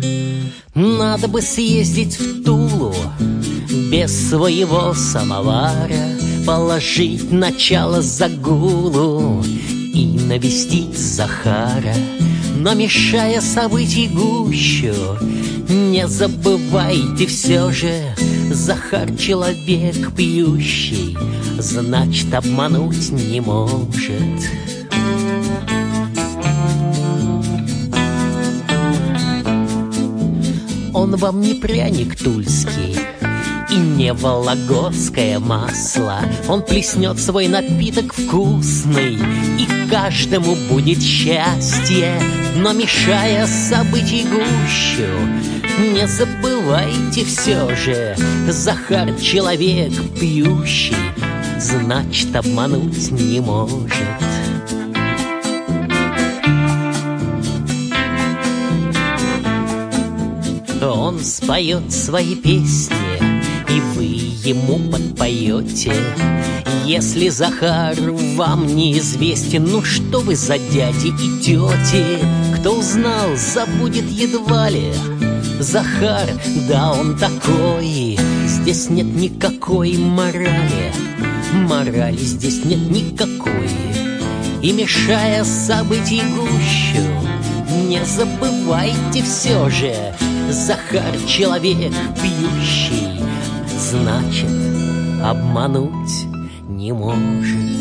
Надо бы съездить в Тулу без своего самовара, положить начало загулу и навестить Захара. Но мешая событий гущу, не забывайте все же, Захар человек пьющий, значит обмануть не может. Он вам не пряник тульский и не вологодское масло. Он плеснет свой напиток вкусный, и каждому будет счастье. Но мешая событий гущу, не забывайте все же, Захар человек пьющий, значит обмануть не может. Он споет свои песни, и вы ему подпоете. Если Захар вам неизвестен, ну что вы за дяди и тети? Кто узнал, забудет едва ли. Захар, да он такой. Здесь нет никакой морали. Морали здесь нет никакой. И мешая событий гущу, не забывайте все же, Захар человек пьющий, значит, обмануть не может.